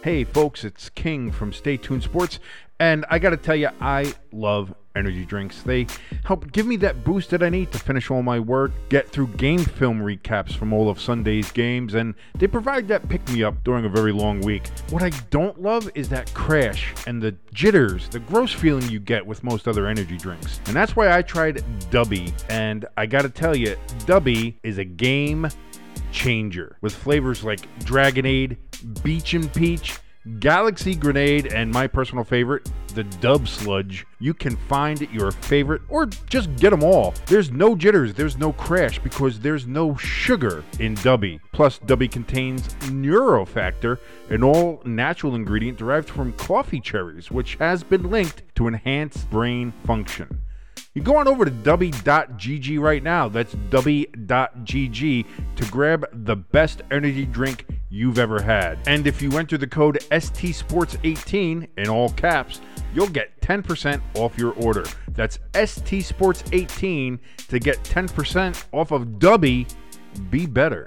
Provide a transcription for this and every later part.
Hey folks, it's King from Stay Tuned Sports, and I gotta tell you, I love energy drinks. They help give me that boost that I need to finish all my work, get through game film recaps from all of Sunday's games, and they provide that pick-me-up during a very long week. What I don't love is that crash and the jitters, the gross feeling you get with most other energy drinks. And that's why I tried Dubby, and I gotta tell you, Dubby is a game changer with flavors like Dragonade, Beach and Peach, Galaxy Grenade, and my personal favorite, the Dub Sludge. You can find your favorite or just get them all. There's no jitters, there's no crash because there's no sugar in Dubby. Plus, Dubby contains Neurofactor, an all-natural ingredient derived from coffee cherries, which has been linked to enhance brain function. You go on over to Dubby.gg right now. That's Dubby.gg to grab the best energy drink you've ever had. And if you enter the code STSports18 in all caps, you'll get 10% off your order. That's STSports18 to get 10% off of Dubby. Be better.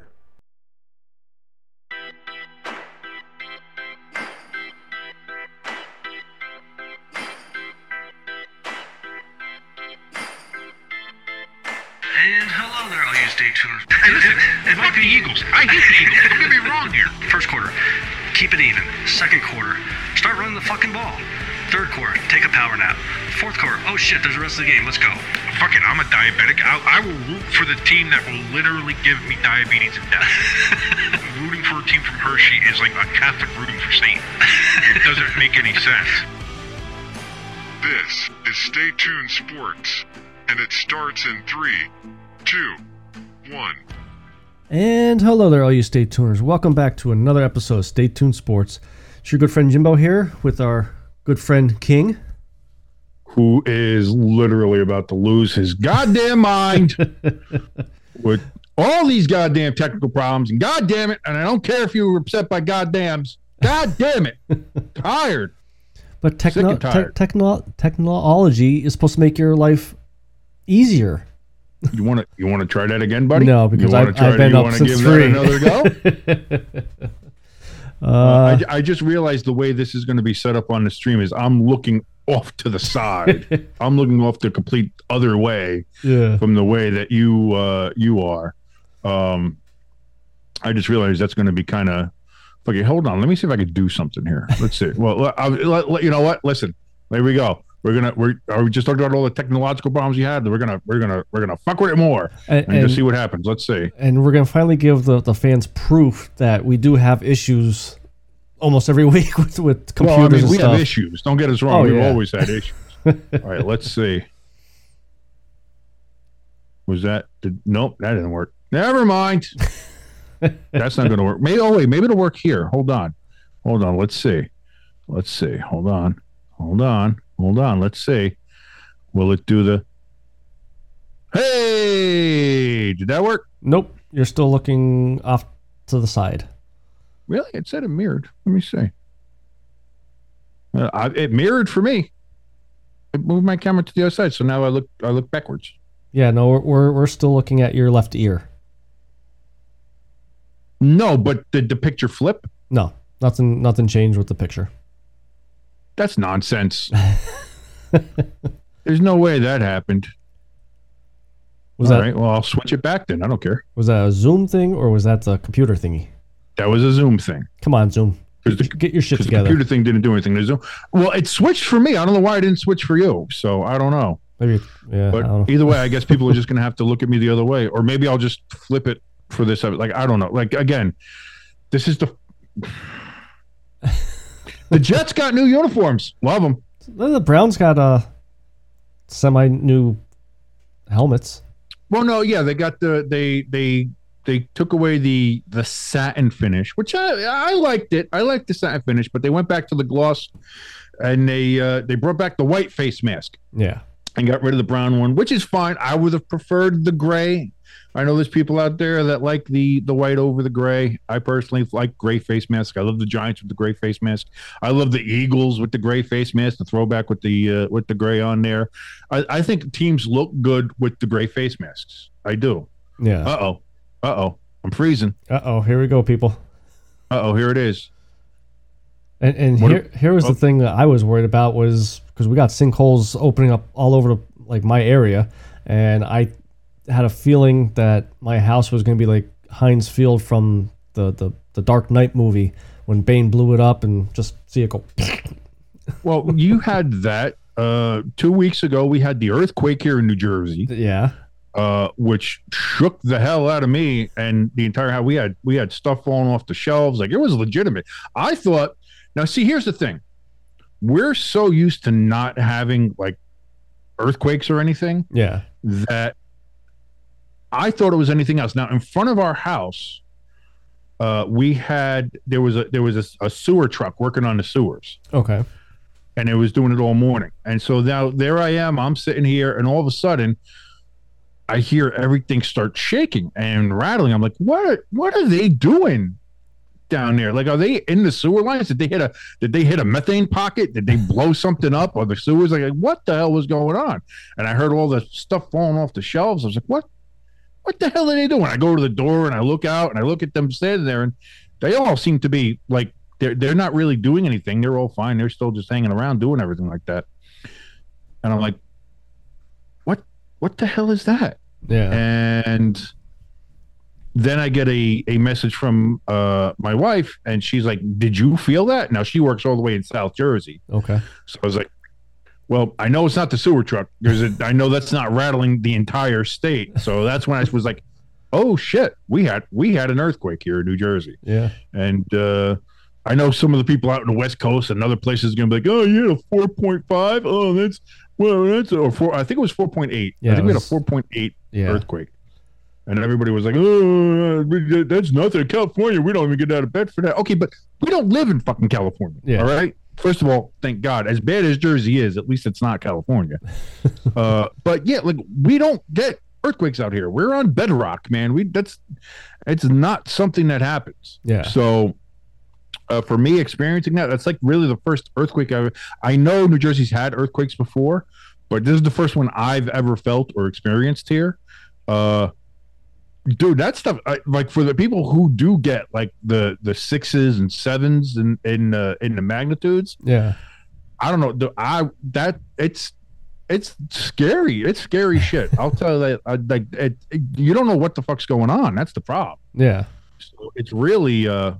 And hello there, all you Stay Tuned. It might be the Eagles. I hate the Eagles. Don't get me wrong here. First quarter, keep it even. Second quarter, start running the fucking ball. Third quarter, take a power nap. Fourth quarter, oh shit, there's the rest of the game. Let's go. Fuck it, I'm a diabetic. I will root for the team that will literally give me diabetes and death. Rooting for a team from Hershey is like a Catholic rooting for Satan. It doesn't make any sense. This is Stay Tuned Sports, and it starts in 3, 2, 1. And hello there, all you Stay Tuners. Welcome back to another episode of Stay Tuned Sports. It's your good friend Jimbo here with our good friend King, Who is literally about to lose his goddamn mind with all these goddamn technical problems. And goddamn it, and I don't care if you were upset by goddams. Goddamn it. Tired. But Sick and tired. technology is supposed to make your life easier. You want to try that again, buddy? No, because I've been up since 3. Another go? I just realized the way this is going to be set up on the stream is I'm looking off to the side. I'm looking off the complete other way from the way that you are. I just realized that's going to be kind of. Okay, hold on. Let me see if I can do something here. Let's see. Well, you know what? Listen, there we go. We just talked about all the technological problems you had. We're gonna fuck with it more and just see what happens. Let's see. And we're gonna finally give the fans proof that we do have issues almost every week with computers. Well, I mean, we stuff. have issues. Don't get us wrong. We've always had issues. All right, let's see. Was that? Nope, that didn't work. Never mind. That's not gonna work. Maybe it'll work here. Hold on. Let's see. Hold on. Let's see. Will it do the... Hey! Did that work? Nope. You're still looking off to the side. Really? It said it mirrored. Let me see. It mirrored for me. It moved my camera to the other side, so now I look backwards. Yeah, no, we're still looking at your left ear. No, but did the picture flip? No, nothing changed with the picture. That's nonsense. There's no way that happened. All right, well, I'll switch it back then. I don't care. Was that a Zoom thing or was that the computer thingy? That was a Zoom thing. Come on, Zoom. Get your shit together. The computer thing didn't do anything to Zoom. Well, it switched for me. I don't know why it didn't switch for you. So I don't know. Maybe, yeah. But I don't know. Either way, I guess people are just going to have to look at me the other way. Or maybe I'll just flip it for this. Like, I don't know. Like, again, this is the... The Jets got new uniforms. Love them. The Browns got semi-new helmets. Well, no, yeah, they got they took away the satin finish, which I liked it. I liked the satin finish, but they went back to the gloss, and they brought back the white face mask. Yeah, and got rid of the brown one, which is fine. I would have preferred the gray. I know there's people out there that like the white over the gray. I personally like gray face mask. I love the Giants with the gray face mask. I love the Eagles with the gray face mask, the throwback with the gray on there. I think teams look good with the gray face masks. I do. Yeah. Uh-oh. I'm freezing. Uh-oh. Here we go, people. Uh-oh. Here it is. And here was the thing that I was worried about was because we got sinkholes opening up all over like my area, and I had a feeling that my house was going to be like Heinz Field from the Dark Knight movie when Bane blew it up and just see it go. Well, you had that 2 weeks ago. We had the earthquake here in New Jersey. Yeah. Which shook the hell out of me and the entire house. We had stuff falling off the shelves. Like, it was legitimate. I thought, now see, here's the thing. We're so used to not having like earthquakes or anything. Yeah. That I thought it was anything else. Now, in front of our house, there was a sewer truck working on the sewers. Okay. And it was doing it all morning. And so now there I am, I'm sitting here, and all of a sudden I hear everything start shaking and rattling. I'm like, what are they doing down there? Like, are they in the sewer lines? Did they hit a methane pocket? Did they blow something up? Or the sewers? Like, what the hell was going on? And I heard all the stuff falling off the shelves. I was like, what the hell are they doing? I go to the door and I look out and I look at them standing there, and they all seem to be like, they're not really doing anything. They're all fine. They're still just hanging around doing everything like that. And I'm like, what the hell is that? Yeah. And then I get a message from my wife, and she's like, did you feel that? Now, she works all the way in South Jersey. Okay. So I was like, well, I know it's not the sewer truck. I know that's not rattling the entire state. So that's when I was like, oh shit, we had an earthquake here in New Jersey. Yeah. And I know some of the people out in the West Coast and other places are going to be like, oh, you had a 4.5. Oh, that's or 4. I think it was 4.8. Yeah, I think we had a 4.8 earthquake. And everybody was like, oh, that's nothing. California, we don't even get out of bed for that. Okay, but we don't live in fucking California. Yeah. All right? First of all, thank God. As bad as Jersey is, at least it's not California. But yeah, like, we don't get earthquakes out here. We're on bedrock, man. It's not something that happens. Yeah. So for me, experiencing that's like really the first earthquake I know New Jersey's had earthquakes before, but this is the first one I've ever felt or experienced here. Dude, that stuff, like, for the people who do get like the 6s and 7s in the magnitudes. Yeah. I don't know. It's scary. It's scary shit. I'll tell you that. You don't know what the fuck's going on. That's the problem. Yeah. So it's really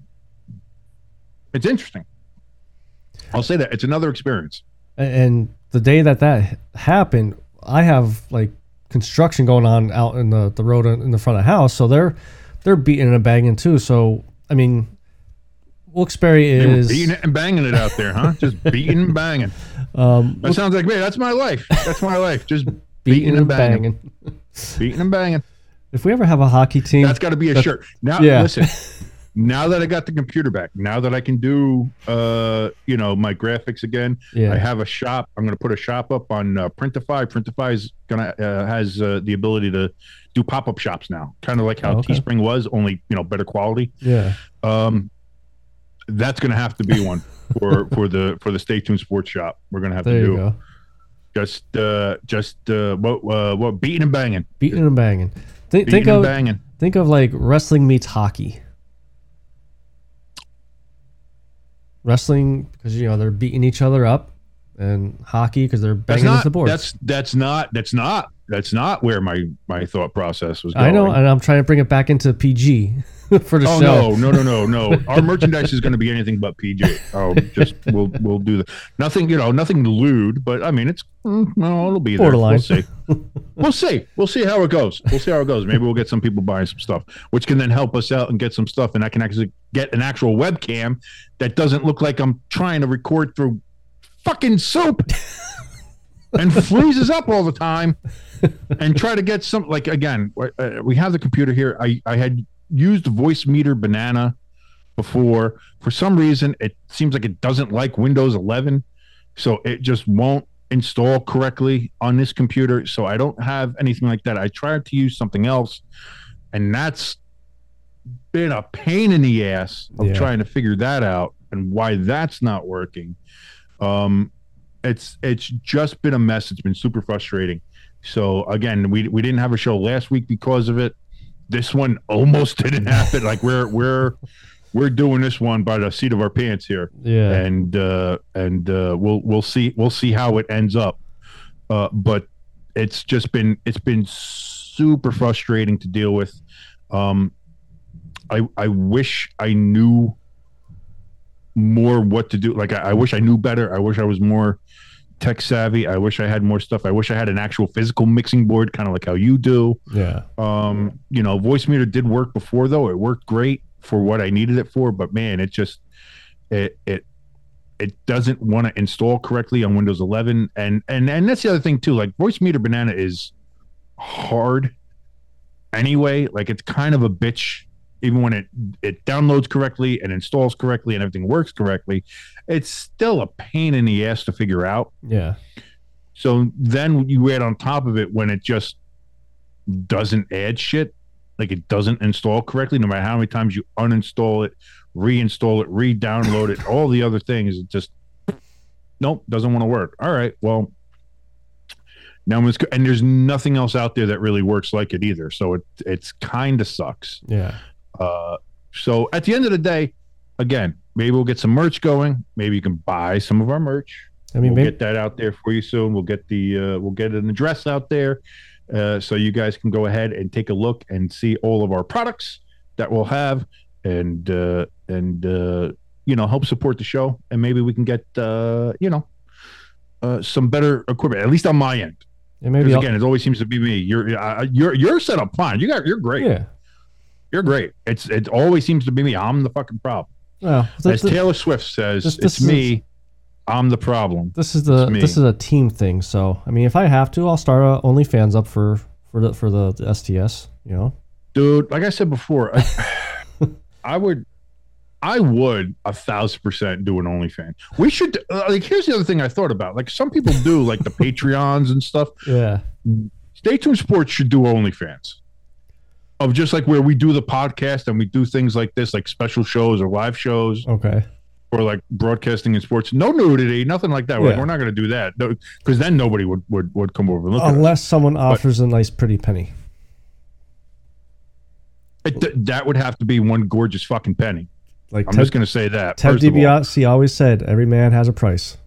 it's interesting. I'll say that it's another experience. And the day that happened, I have like construction going on out in the road in the front of the house, so they're beating and banging too. So I mean, Wilkes-Barre is beating it and banging it out there, huh? Just beating and banging. That sounds like me. That's my life. That's my life. Just beating and banging. Beating and banging. If we ever have a hockey team, that's got to be a shirt. Now, listen. Now that I got the computer back, now that I can do, my graphics again, I have a shop. I'm going to put a shop up on Printify. Printify is has the ability to do pop-up shops now, kind of like how Teespring was, only better quality. Yeah. That's going to have to be one for the Stay Tuned Sports Shop. We're going to have there to you do. Go. What beating and banging. Beating and banging. Think of like wrestling meets hockey. Wrestling because they're beating each other up, and hockey because they're banging into the boards. That's not where my thought process was going. I know, and I'm trying to bring it back into PG for the show. No. Our merchandise is going to be anything but PG. We'll do that. Nothing lewd, but I mean, it'll be there. Borderline. We'll see. We'll see how it goes. Maybe we'll get some people buying some stuff, which can then help us out and get some stuff, and I can actually get an actual webcam that doesn't look like I'm trying to record through fucking soup and freezes up all the time, and try to get some, like, again, we have the computer here. I had used Voicemeeter Banana before. For some reason, it seems like it doesn't like Windows 11, so it just won't install correctly on this computer. So I don't have anything like that. I tried to use something else, and that's been a pain in the ass of trying to figure that out and why that's not working. It's just been a mess. It's been super frustrating. So again, we didn't have a show last week because of it. This one almost didn't happen. Like we're we're doing this one by the seat of our pants here. Yeah. And we'll see how it ends up. But it's been super frustrating to deal with. I wish I knew more what to do. Like I wish I knew better. I wish I was more tech savvy. I wish I had more stuff. I wish I had an actual physical mixing board, kind of like how you do. Yeah. Voicemeeter did work before, though. It worked great for what I needed it for, but man, it just it doesn't want to install correctly on Windows 11, and that's the other thing too. Like Voicemeeter Banana is hard anyway. Like it's kind of a bitch. Even when it downloads correctly and installs correctly and everything works correctly, it's still a pain in the ass to figure out. Yeah. So then you add on top of it when it just doesn't add shit, like it doesn't install correctly, no matter how many times you uninstall it, reinstall it, re-download it, all the other things, it just, nope, doesn't want to work. All right, well, now and there's nothing else out there that really works like it either. So it's kind of sucks. Yeah. So at the end of the day, again, maybe we'll get some merch going. Maybe you can buy some of our merch. I mean, we'll get that out there for you soon. We'll get an address out there, so you guys can go ahead and take a look and see all of our products that we'll have, and help support the show. And maybe we can get some better equipment, at least on my end. And maybe again, it always seems to be me. You're set up fine. You're great. Yeah. You're great. It always seems to be me. I'm the fucking problem. Well, as Taylor Swift says, it's me. I'm the problem. This is a team thing. So I mean, if I have to, I'll start a OnlyFans up for the STS. Dude. Like I said before, I would 1,000% do an OnlyFans. We should here's the other thing I thought about. Like some people do, like the Patreons and stuff. Yeah. Stay Tuned Sports should do OnlyFans. Of just like where we do the podcast and we do things like this, like special shows or live shows. Okay. Or like broadcasting in sports. No nudity, nothing like that. We're not going to do that. Because then nobody would come over and look unless someone offers a nice pretty penny. That would have to be one gorgeous fucking penny. Like I'm just going to say that. Ted DiBiase always said, every man has a price.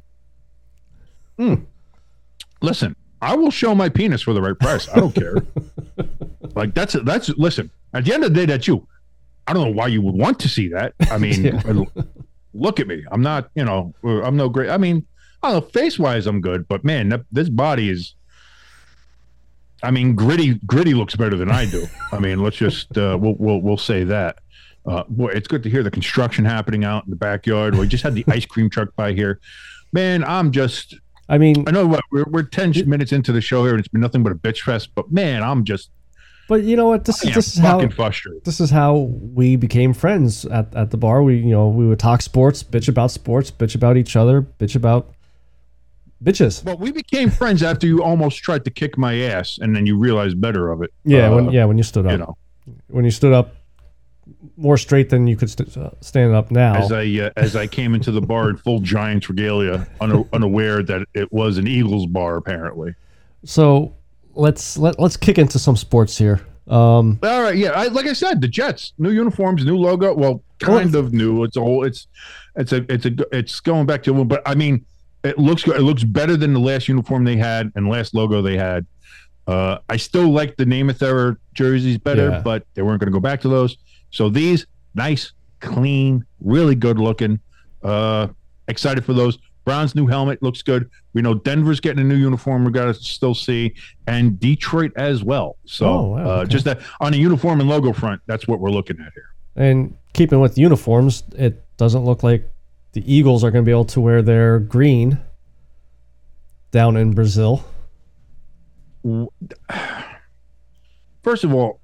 Listen, I will show my penis for the right price. I don't care. Like that's listen, at the end of the day, that's you. I don't know why you would want to see that. I mean, look at me. I'm not, I'm no great. I mean, I don't know, face wise, I'm good, but man, this body is, I mean, gritty looks better than I do. I mean, let's just, we'll say that. Boy, it's good to hear the construction happening out in the backyard. We just had the ice cream truck by here. Man, I know what we're 10 minutes into the show here, and it's been nothing but a bitch fest. But man, But you know what? This is how we became friends at the bar. We would talk sports, bitch about each other, bitch about bitches. Well, we became friends after you almost tried to kick my ass, and then you realized better of it. Yeah, when you stood up. When you stood up more straight than you could stand up now. As I came into the bar in full Giants regalia, unaware that it was an Eagles bar, apparently. So let's kick into some sports here. All right, yeah. Like I said, the Jets, new uniforms, new logo. Well, kind of new. It's going back to, but I mean, it looks good. It looks better than the last uniform they had and last logo they had. I still like the Namath era jerseys better, but they weren't going to go back to those. So these, nice, clean, really good looking. Excited for those. Brown's new helmet looks good. We know Denver's getting a new uniform. We got to still see, and Detroit as well. So just that on a uniform and logo front, that's what we're looking at here. And keeping with the uniforms, it doesn't look like the Eagles are going to be able to wear their green down in Brazil. First of all,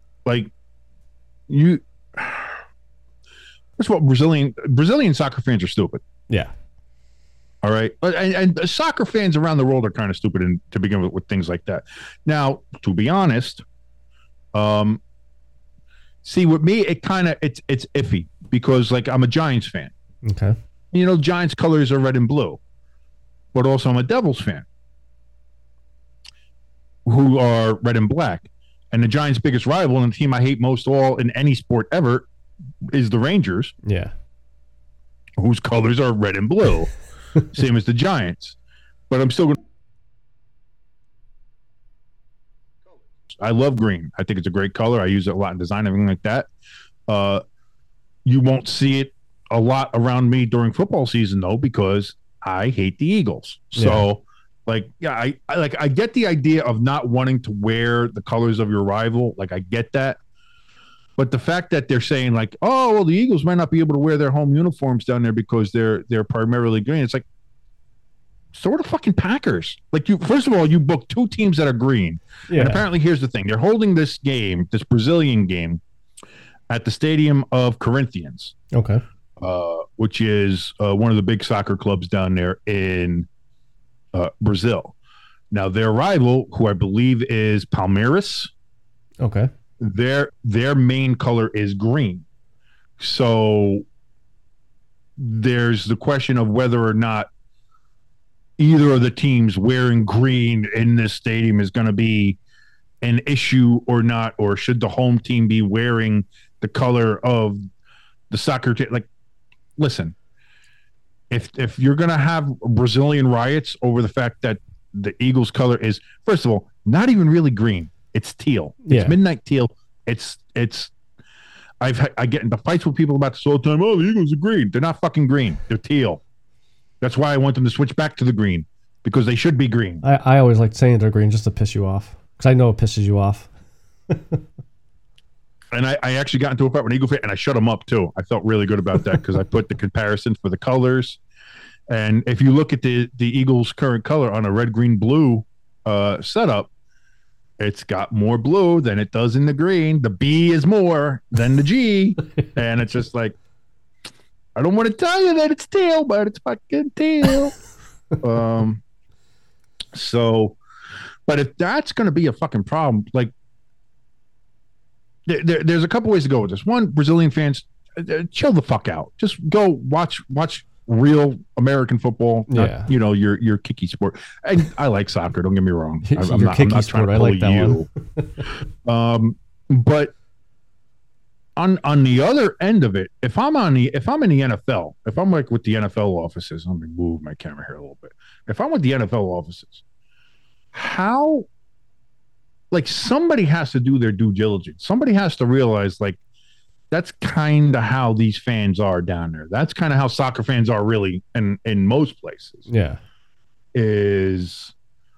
Brazilian soccer fans are stupid. Yeah. All right. And soccer fans around the world are kind of stupid to begin with things like that. Now, to be honest, see, with me, it's iffy because I'm a Giants fan. Okay. Giants colors are red and blue, but also I'm a Devils fan who are red and black. And the Giants' biggest rival and the team I hate most of all in any sport ever is the Rangers, Yeah. whose colors are red and blue, same as the Giants. But I'm still going to. I love green. I think it's a great color. I use it a lot in design, everything like that. You won't see it a lot around me during football season, though, because I hate the Eagles. So, I get the idea of not wanting to wear the colors of your rival. Like, I get that. But the fact that they're saying, like, oh, well, the Eagles might not be able to wear their home uniforms down there because they're primarily green. It's like, so are the fucking Packers. Like, first of all, you booked two teams that are green. Yeah. And apparently, here's the thing. They're holding this game, this Brazilian game, at the Stadium of Corinthians. Okay. Which is one of the big soccer clubs down there in Brazil. Now, their rival, who I believe is Palmeiras, Okay. their main color is green. So there's the question of whether or not either of the teams wearing green in this stadium is going to be an issue or not, or should the home team be wearing the color of the soccer team? Like, listen, if you're going to have Brazilian riots over the fact that the Eagles color is, first of all, not even really green. It's teal. Yeah. It's midnight teal. It's I get into fights with people about this all the time. Oh, the Eagles are green. They're not fucking green. They're teal. That's why I want them to switch back to the green, because they should be green. I always like saying they're green just to piss you off, because I know it pisses you off. And I actually got into a fight with an Eagle fan, and I shut him up too. I felt really good about that because I put the comparisons for the colors. And if you look at the Eagles' current color on a red, green, blue setup, it's got more blue than it does in the green. The B is more than the G. And it's just like, I don't want to tell you that it's teal, but it's fucking teal. So, but if that's going to be a fucking problem, like, there's a couple ways to go with this. One, Brazilian fans, chill the fuck out. Just go watch real American football, not, your kicky sport. And I like soccer, don't get me wrong. I'm not trying to pull you. But on the other end of it, if I'm in the NFL, if I'm like with the NFL offices, I'm gonna move my camera here a little bit. If I'm with the NFL offices, how, like, somebody has to do their due diligence. Somebody has to realize, like, that's kind of how these fans are down there. That's kind of how soccer fans are really in most places. Yeah. Is,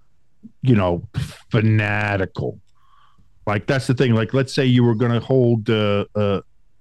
fanatical. Like, that's the thing. Like, let's say you were going to hold a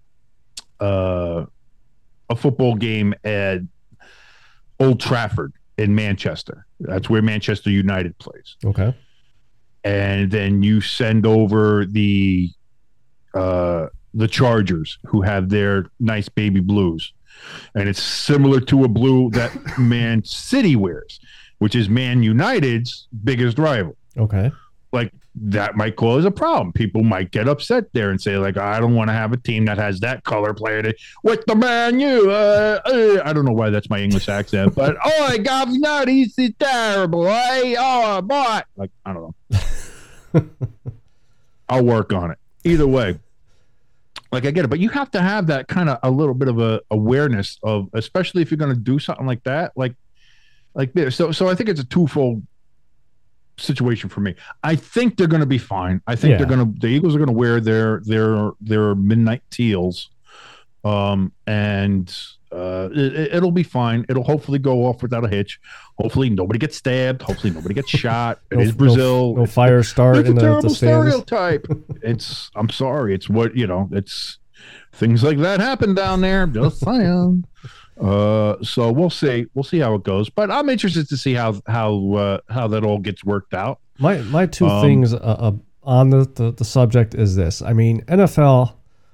football game at Old Trafford in Manchester. That's where Manchester United plays. Okay. And then you send over the Chargers, who have their nice baby blues, and it's similar to a blue that Man City wears, which is Man United's biggest rival. Okay. Like, that might cause a problem. People might get upset there and say, like, I don't want to have a team that has that color playing it with the Man U. I don't know why that's my English accent, but oh, God, no, he's terrible. Oh, boy. Like, I don't know. I'll work on it. Either way, like, I get it, but you have to have that kind of a little bit of a awareness of, especially if you're going to do something like that, like this. So I think it's a twofold situation for me. I think they're going to be fine. I think the Eagles are going to wear their midnight teals, and it'll be fine. It'll hopefully go off without a hitch. Hopefully nobody gets stabbed. Hopefully nobody gets shot. It is Brazil. No fire start. It's in a terrible the stands. stereotype. I'm sorry. It's what, it's things like that happen down there. Just saying. So we'll see how it goes, but I'm interested to see how that all gets worked out. My two things on the subject is this. I mean, NFL,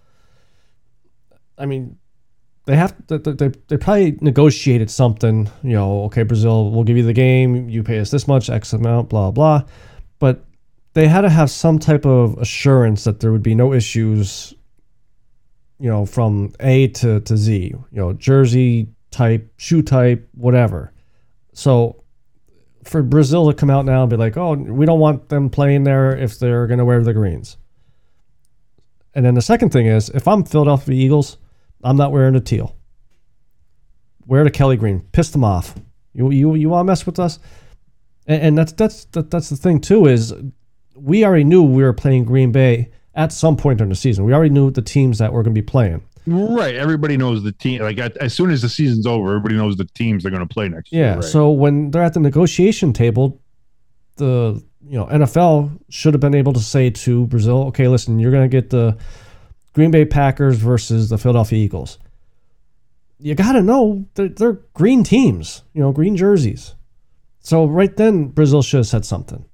they have they probably negotiated something, okay, Brazil, we'll give you the game, you pay us this much, X amount, blah blah, but they had to have some type of assurance that there would be no issues, from A to Z, jersey type, shoe type, whatever. So for Brazil to come out now and be like, oh, we don't want them playing there if they're going to wear the greens. And then the second thing is, if I'm Philadelphia Eagles, I'm not wearing the teal. Wear the Kelly green. Piss them off. You want to mess with us? And that's the thing too, is we already knew we were playing Green Bay at some point during the season. We already knew the teams that we're going to be playing. Right. Everybody knows the team. Like as soon as the season's over, everybody knows the teams they're going to play next year. Yeah. Right? So when they're at the negotiation table, the NFL should have been able to say to Brazil, okay, listen, you're going to get the Green Bay Packers versus the Philadelphia Eagles. You got to know they're green teams, green jerseys. So right then, Brazil should have said something.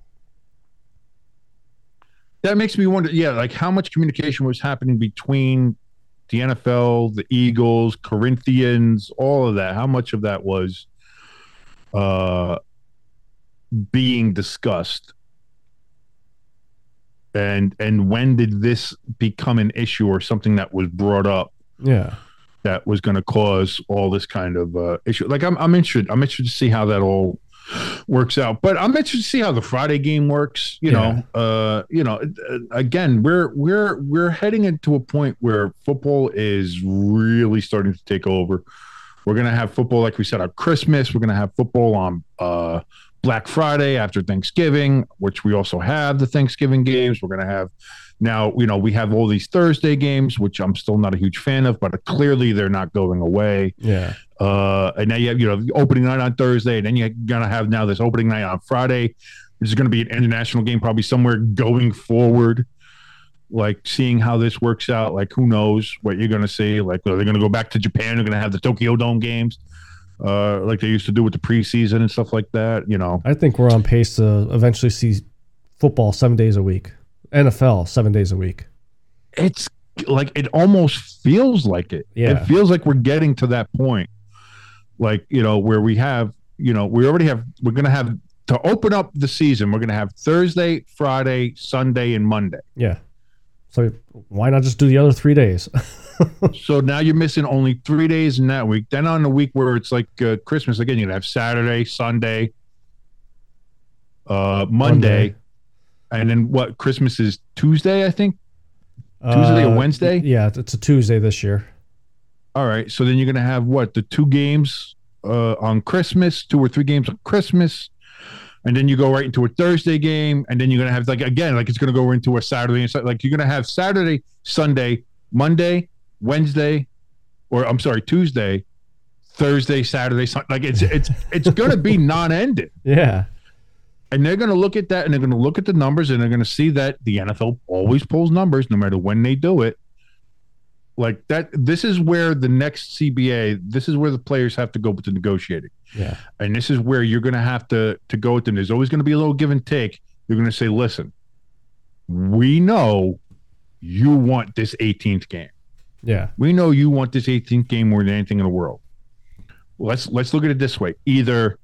That makes me wonder, like how much communication was happening between the NFL, the Eagles, Corinthians, all of that. How much of that was being discussed? And when did this become an issue or something that was brought up? Yeah. That was going to cause all this kind of issue. Like I'm interested. I'm interested to see how that all works out. But I'm interested to see how the Friday game works. Again, we're heading into a point where football is really starting to take over. We're going to have football, like we said, on Christmas. We're going to have football on Black Friday after Thanksgiving, which we also have the Thanksgiving games. We're going to have now, we have all these Thursday games, which I'm still not a huge fan of, but clearly they're not going away. Yeah. And now you have, the opening night on Thursday, and then you're going to have now this opening night on Friday, which is going to be an international game probably somewhere going forward. Like seeing how this works out, like who knows what you're going to see. Like, are they going to go back to Japan? They're going to have the Tokyo Dome games like they used to do with the preseason and stuff like that, I think we're on pace to eventually see football 7 days a week. NFL 7 days a week. It's like it almost feels like it. Yeah. It feels like we're getting to that point. Like, where we have, we're going to have to open up the season. We're going to have Thursday, Friday, Sunday, and Monday. Yeah. So why not just do the other 3 days? So now you're missing only 3 days in that week. Then on the week where it's like Christmas, again, you're going to have Saturday, Sunday, Monday. And then what? Christmas is Tuesday, I think? Tuesday or Wednesday? Yeah, it's a Tuesday this year. All right. So then you're going to have what? The 2 games on Christmas, 2 or 3 games on Christmas. And then you go right into a Thursday game. And then you're going to have, it's going to go into a Saturday. Like, you're going to have Saturday, Sunday, Monday, Wednesday, Tuesday, Thursday, Saturday, Sunday. Like, it's going to be non-ending. Yeah. And they're going to look at that, and they're going to look at the numbers, and they're going to see that the NFL always pulls numbers no matter when they do it. Like that, this is where the next CBA, this is where the players have to go with the negotiating. Yeah. And this is where you're going to have to go with them. There's always going to be a little give and take. You're going to say, listen, we know you want this 18th game. Yeah. We know you want this 18th game more than anything in the world. Let's look at it this way. Either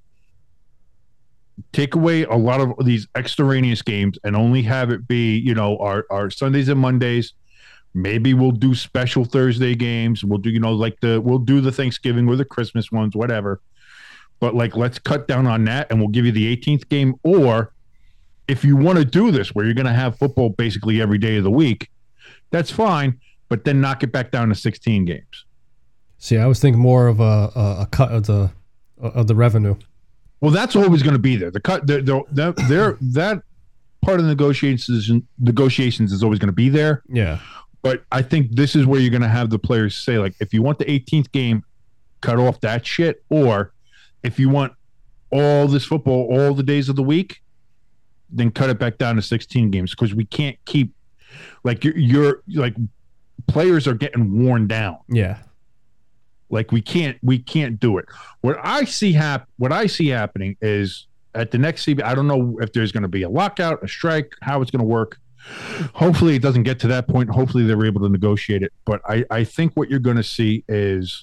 take away a lot of these extraneous games and only have it be, our Sundays and Mondays. Maybe we'll do special Thursday games. We'll do, we'll do the Thanksgiving or the Christmas ones, whatever. But let's cut down on that, and we'll give you the 18th game. Or if you want to do this, where you're going to have football basically every day of the week, that's fine. But then knock it back down to 16 games. See, I was thinking more of a cut of the revenue. Well, that's always going to be there. The cut, that part of the negotiations is always going to be there. Yeah. But I think this is where you're going to have the players say, if you want the 18th game, cut off that shit. Or if you want all this football all the days of the week, then cut it back down to 16 games, because we can't keep you're players are getting worn down. Yeah. Like we can't do it. What I see happening is at the next CBA, I don't know if there's going to be a lockout, a strike, how it's going to work. Hopefully it doesn't get to that point. Hopefully they're able to negotiate it. But I think what you're going to see is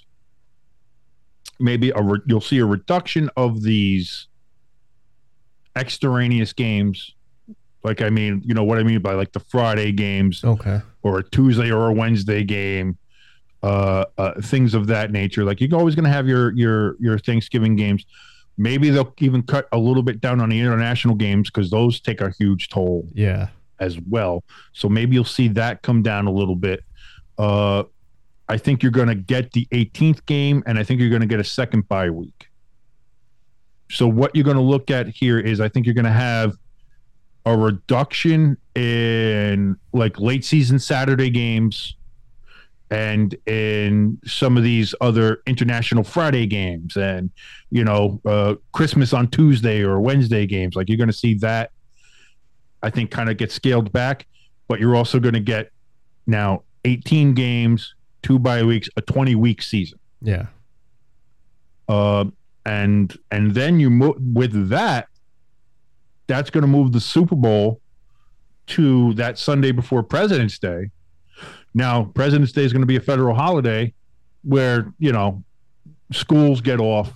maybe you'll see a reduction of these extraneous games. Like, I mean, you know what I mean by the Friday games, okay, or a Tuesday or a Wednesday game, things of that nature. Like, you're always going to have your Thanksgiving games. Maybe they'll even cut a little bit down on the international games, because those take a huge toll. Yeah. as well. So maybe you'll see that come down a little bit. I think you're going to get the 18th game, and I think you're going to get a second bye week. So what you're going to look at here is I think you're going to have a reduction in like late season Saturday games and in some of these other international Friday games and, Christmas on Tuesday or Wednesday games. Like you're going to see that, I think, kind of get scaled back, but you're also going to get now 18 games, 2 bye weeks, a 20-week season. Yeah. And then you move with that. That's going to move the Super Bowl to that Sunday before President's Day. Now, President's Day is going to be a federal holiday where, schools get off,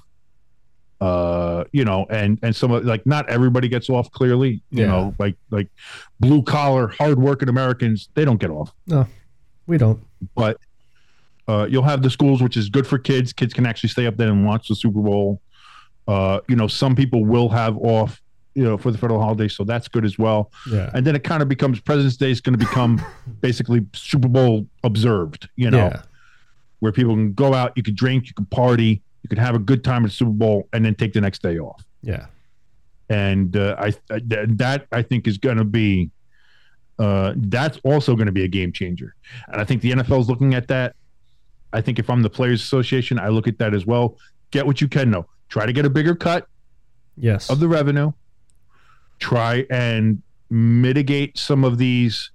and some of, like, not everybody gets off clearly, like blue collar, hardworking Americans, they don't get off. No, we don't. But you'll have the schools, which is good for kids. Kids can actually stay up there and watch the Super Bowl. Some people will have off, for the federal holiday, so that's good as well. Yeah. And then it kind of becomes President's Day is going to become basically Super Bowl observed, where people can go out, you can drink, you can party, you can have a good time at the Super Bowl, and then take the next day off. Yeah. And that I think is going to be that's also going to be a game changer. And I think the NFL is looking at that. I think if I'm the Players Association, I look at that as well. Get what you can, though. Try to get a bigger cut of the revenue. Try and mitigate some of these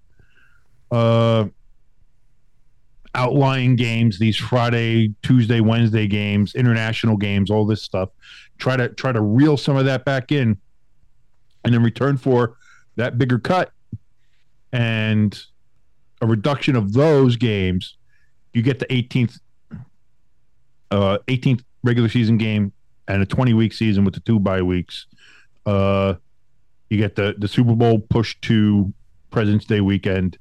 outlying games, these Friday, Tuesday, Wednesday games, international games, all this stuff. Try to reel some of that back in, and in return for that bigger cut and a reduction of those games, you get the 18th regular season game and a 20-week season with the 2 bye weeks. You get the Super Bowl pushed to President's Day weekend.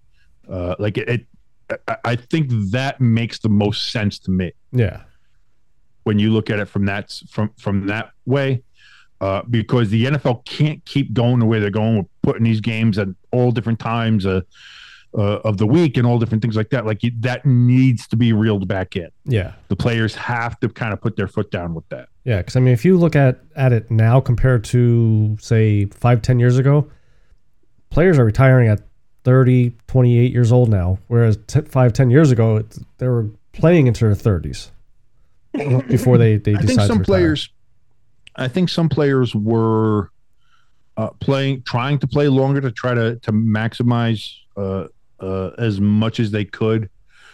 I think that makes the most sense to me. Yeah. When you look at it from that way, because the NFL can't keep going the way they're going with putting these games at all different times of the week and all different things like that. That needs to be reeled back in. Yeah. The players have to kind of put their foot down with that. Yeah, because, if you look at it now compared to, say, 5-10 years ago, players are retiring at 30, 28 years old now, whereas 5-10 years ago, they were playing into their 30s before they decided to retire. I think some players were trying to play longer to try to maximize as much as they could,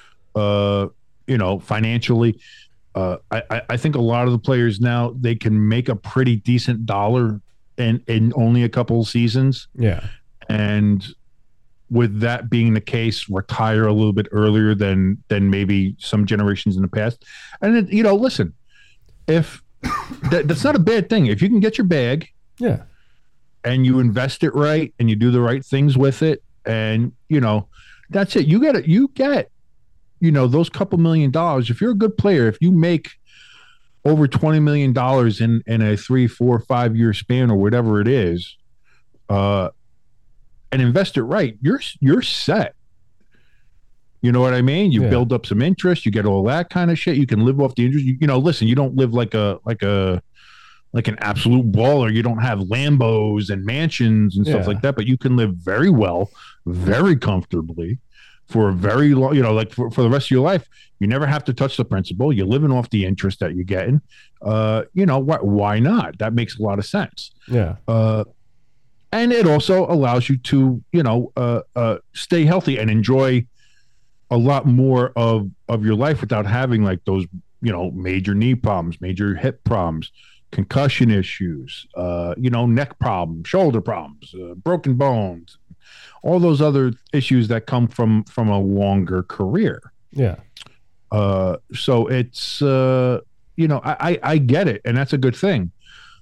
financially. I think a lot of the players now, they can make a pretty decent dollar in only a couple of seasons. Yeah. And with that being the case, retire a little bit earlier than maybe some generations in the past. And then, listen, if that's not a bad thing. If you can get your bag, yeah, and you invest it right and you do the right things with it, and that's it. You get those couple $1 million. If you're a good player, if you make over $20 million in a 3, 4, 5 year span or whatever it is, and invest it right, you're set. You know what I mean? You build up some interest, you get all that kind of shit. You can live off the interest. Listen, you don't live like an absolute baller. You don't have Lambos and mansions and stuff like that, but you can live very well, very comfortably for a very long, for the rest of your life. You never have to touch the principal. You're living off the interest that you're getting. Why not? That makes a lot of sense. Yeah. And it also allows you to, stay healthy and enjoy a lot more of your life without having like those, major knee problems, major hip problems, concussion issues, neck problems, shoulder problems, broken bones, all those other issues that come from a longer career. Yeah. So it's, I get it, and that's a good thing.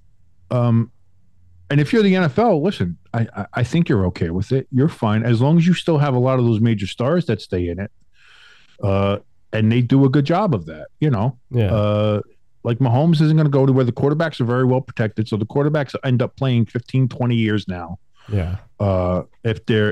And if you're the NFL, listen, I think you're okay with it. You're fine as long as you still have a lot of those major stars that stay in it, and they do a good job of that. Yeah. Like Mahomes isn't going to go to where the quarterbacks are very well protected, so the quarterbacks end up playing 15, 20 years now. Yeah. If they're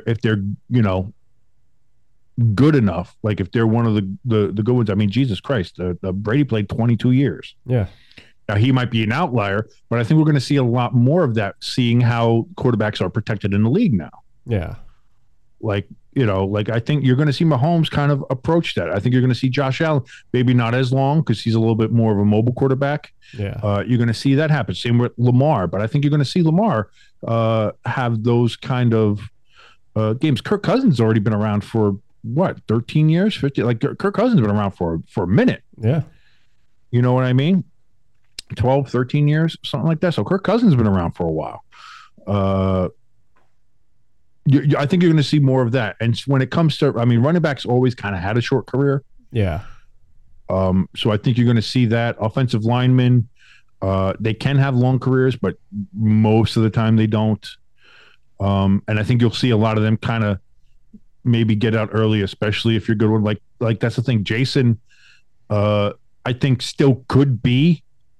good enough, like if they're one of the good ones. I mean, Jesus Christ, Brady played 22 years. Yeah. Now he might be an outlier, but I think we're going to see a lot more of that, seeing how quarterbacks are protected in the league now. Yeah. Like I think you're going to see Mahomes kind of approach that. I think you're going to see Josh Allen, maybe not as long because he's a little bit more of a mobile quarterback. Yeah. You're going to see that happen. Same with Lamar, but I think you're going to see Lamar have those kind of games. Kirk Cousins has already been around for 13 years, 50. Like Kirk Cousins has been around for a minute. Yeah. You know what I mean? 12, 13 years, something like that. So Kirk Cousins has been around for a while. I think you're going to see more of that. And when it comes to, I mean, running backs always kind of had a short career. Yeah. So I think you're going to see that. Offensive linemen, they can have long careers, but most of the time they don't. And I think you'll see a lot of them kind of maybe get out early, especially if you're good one. Like that's the thing. Jason, I think still could be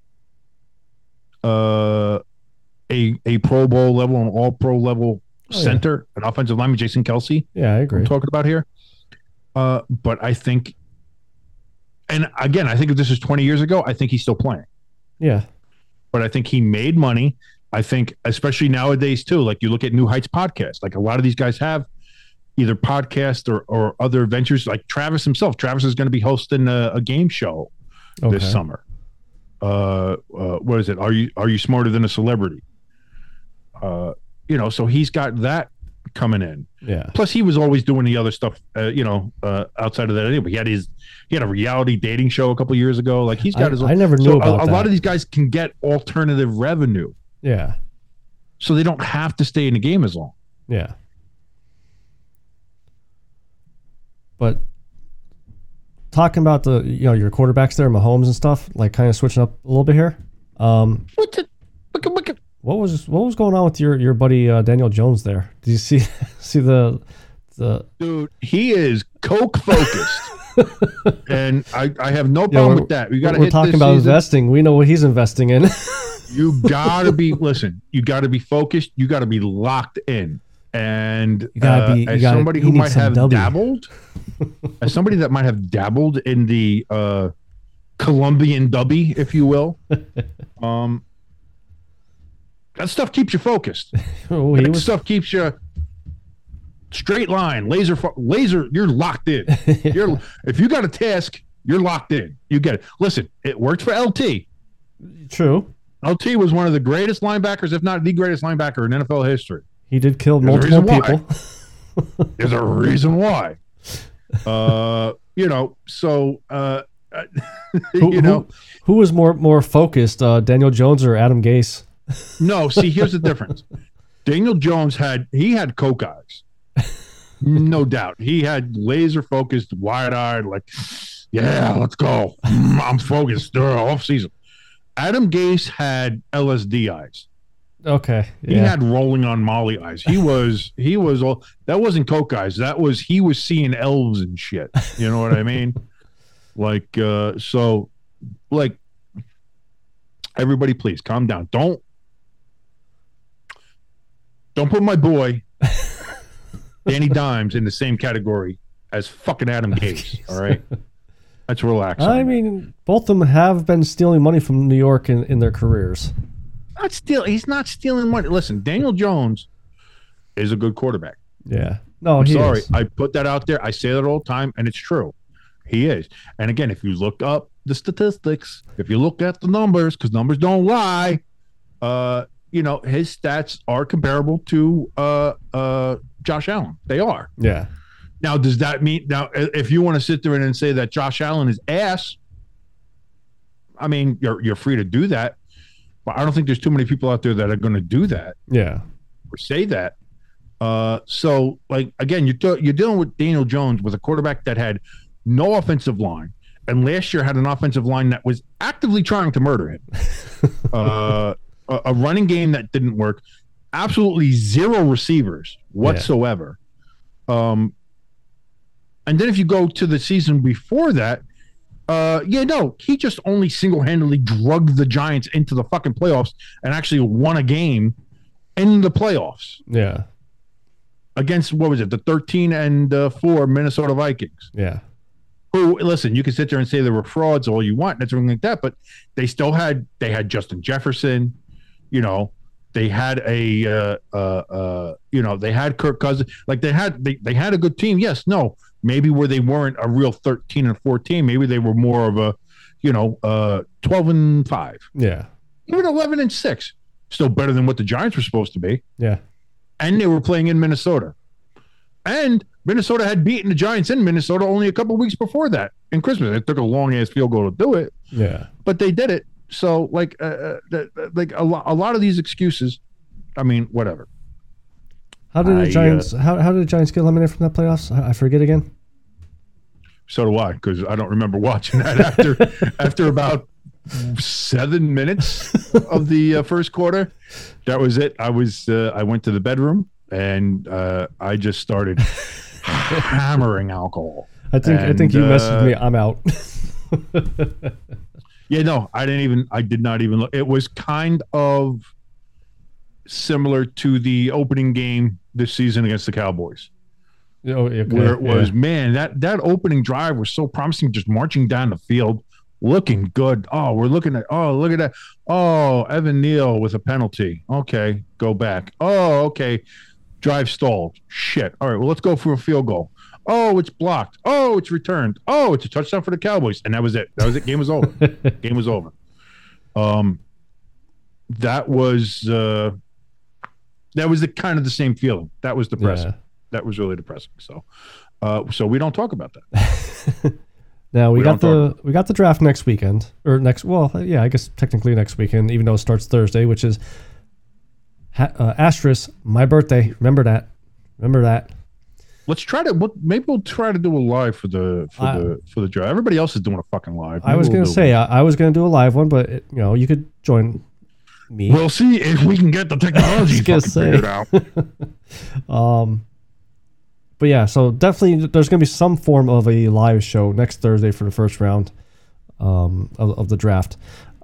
a Pro Bowl level, an All Pro level center, an offensive lineman, Jason Kelsey. Yeah, I agree. I'm talking about here. But I think, and again, I think if this is 20 years ago, I think he's still playing. Yeah. But I think he made money. I think, especially nowadays too, like you look at New Heights podcast, like a lot of these guys have either podcast or other ventures. Like Travis himself. Travis is going to be hosting a game show this summer. What is it? Are you smarter than a celebrity? So he's got that coming in. Yeah. Plus, he was always doing the other stuff, outside of that anyway. He had a reality dating show a couple of years ago. Like he's got his own. I never knew about that. A lot of these guys can get alternative revenue. Yeah. So they don't have to stay in the game as long. Yeah. But talking about your quarterbacks there, Mahomes and stuff, like kind of switching up a little bit here. What was going on with your buddy Daniel Jones there? Did you see the dude? He is coke focused, and I have no problem with that. We're talking about investing. We know what he's investing in. You gotta be You gotta be focused. You gotta be locked in. And as somebody who might have dabbled, as somebody that might have dabbled in the Colombian dubby, if you will, that stuff keeps you focused. Stuff keeps you straight line, laser. You're locked in. If you got a task, you're locked in. You get it. Listen, it worked for LT. True. LT was one of the greatest linebackers, if not the greatest linebacker in NFL history. He did kill multiple people. There's a reason why. Who was more focused, Daniel Jones or Adam Gase? No, see, here's the difference. Daniel Jones had coke eyes. No doubt. He had laser focused, wide eyed, like, yeah, let's go. I'm focused. They're off season. Adam Gase had LSD eyes. Okay. Yeah. He had rolling on Molly eyes. He was all, that wasn't coke eyes. He was seeing elves and shit. You know what I mean? Like, so like everybody please calm down. Don't put my boy Danny Dimes in the same category as fucking Adam Gase. All right. Let's relax. I mean, both of them have been stealing money from New York in their careers. He's not stealing money. Listen, Daniel Jones is a good quarterback. Yeah. No, I'm sorry. I put that out there. I say that all the time, and it's true. He is. And again, if you look up the statistics, if you look at the numbers, because numbers don't lie, his stats are comparable to Josh Allen. They are. Yeah. Now, does that mean if you want to sit there and say that Josh Allen is ass, I mean, you're free to do that. But I don't think there's too many people out there that are going to do that. Yeah. Or say that. So, like, again, you're dealing with Daniel Jones with a quarterback that had no offensive line. And last year had an offensive line that was actively trying to murder him. A running game that didn't work. Absolutely zero receivers whatsoever. Yeah. And then if you go to the season before that, he just only single-handedly drugged the Giants into the fucking playoffs and actually won a game in the playoffs Yeah. against, what was it, the 13-4 Minnesota Vikings. Yeah. Who, listen, you can sit there and say they were frauds all you want, and everything like that, but they still had Justin Jefferson, you know, they had they had Kirk Cousins, like they had a good team. Yes, no, maybe where they weren't a real 13-4 team, maybe they were more of a, 12-5, Yeah. even 11-6, still better than what the Giants were supposed to be. Yeah. And they were playing in Minnesota. And Minnesota had beaten the Giants in Minnesota only a couple weeks before that in Christmas. It took a long-ass field goal to do it. Yeah. But they did it. So, like a lot of these excuses, I mean, whatever. How did the Giants? How did the Giants get eliminated from that playoffs? I forget again. So do I, because I don't remember watching that after about 7 minutes of the first quarter. That was it. I went to the bedroom and I just started hammering alcohol. I think you messaged me. I'm out. Yeah, no, I did not even look. It was kind of similar to the opening game this season against the Cowboys. Oh, okay. Where it was, man, that opening drive was so promising, just marching down the field, looking good. Oh, look at that. Oh, Evan Neal with a penalty. Okay, go back. Oh, okay. Drive stalled. Shit. All right, well, let's go for a field goal. Oh, it's blocked. Oh, it's returned. Oh, it's a touchdown for the Cowboys. And that was it. Game was over. Game was over. That was the kind of the same feeling. That was depressing. Yeah. That was really depressing. So we don't talk about that. Now we got the draft next weekend I guess technically next weekend, even though it starts Thursday, which is asterisk my birthday. Remember that. Let's try to. Maybe we'll try to do a live for the draft. Everybody else is doing a fucking live. I was gonna say I was gonna do a live one, but you could join me. We'll see if we can get the technology figured out. But yeah, so definitely there's gonna be some form of a live show next Thursday for the first round of the draft.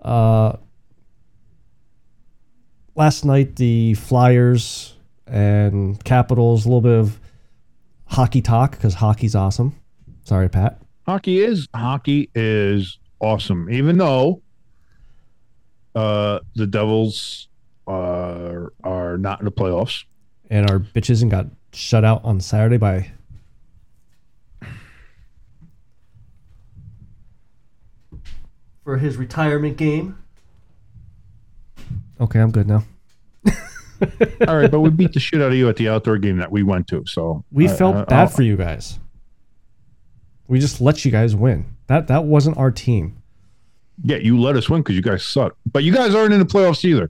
Last night the Flyers and Capitals, a little bit of hockey talk because hockey's awesome. Sorry, Pat. Hockey is awesome, even though the Devils are not in the playoffs and our bitches and got shut out on Saturday by for his retirement game. Okay, I'm good now. All right, but we beat the shit out of you at the outdoor game that we went to. So we felt bad for you guys. We just let you guys win. That wasn't our team. Yeah, you let us win because you guys suck. But you guys aren't in the playoffs either.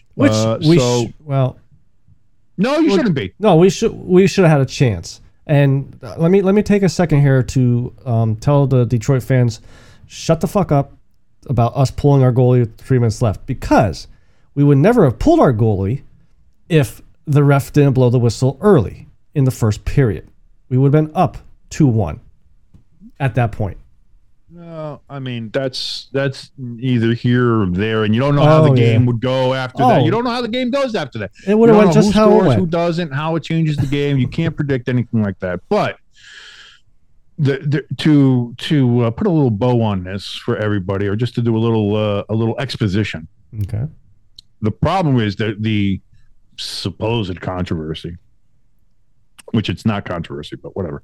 No, you shouldn't be. No, we should have had a chance. And let me take a second here to tell the Detroit fans, shut the fuck up about us pulling our goalie with 3 minutes left, because we would never have pulled our goalie if the ref didn't blow the whistle early in the first period. We would have been up 2-1 at that point. No, I mean that's either here or there, and you don't know how the game would go after that. You don't know how the game goes after that. It would have went just how it went. Who doesn't? How it changes the game? You can't predict anything like that. But to put a little bow on this for everybody, or just to do a little exposition. Okay. The problem is that the supposed controversy, which it's not controversy, but whatever.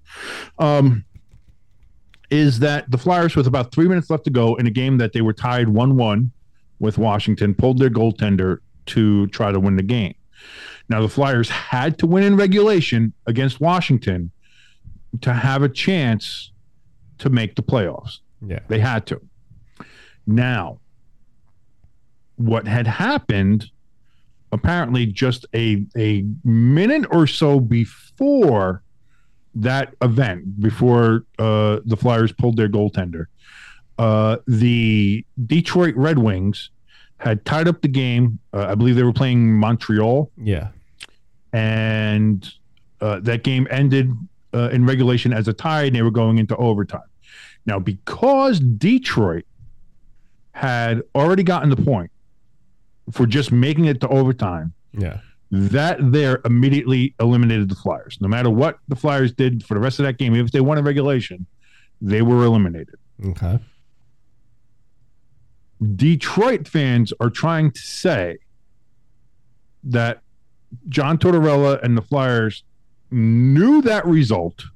Is that the Flyers, with about 3 minutes left to go in a game that they were tied 1-1 with Washington, pulled their goaltender to try to win the game. Now, the Flyers had to win in regulation against Washington to have a chance to make the playoffs. Yeah. They had to. Now, what had happened, apparently just a minute or so before that event, before the Flyers pulled their goaltender, the Detroit Red Wings had tied up the game. I believe they were playing Montreal. Yeah. And that game ended in regulation as a tie, and they were going into overtime. Now, because Detroit had already gotten the point for just making it to overtime, yeah, that there immediately eliminated the Flyers. No matter what the Flyers did for the rest of that game, if they won in regulation, they were eliminated. Okay. Detroit fans are trying to say that John Tortorella and the Flyers knew that result,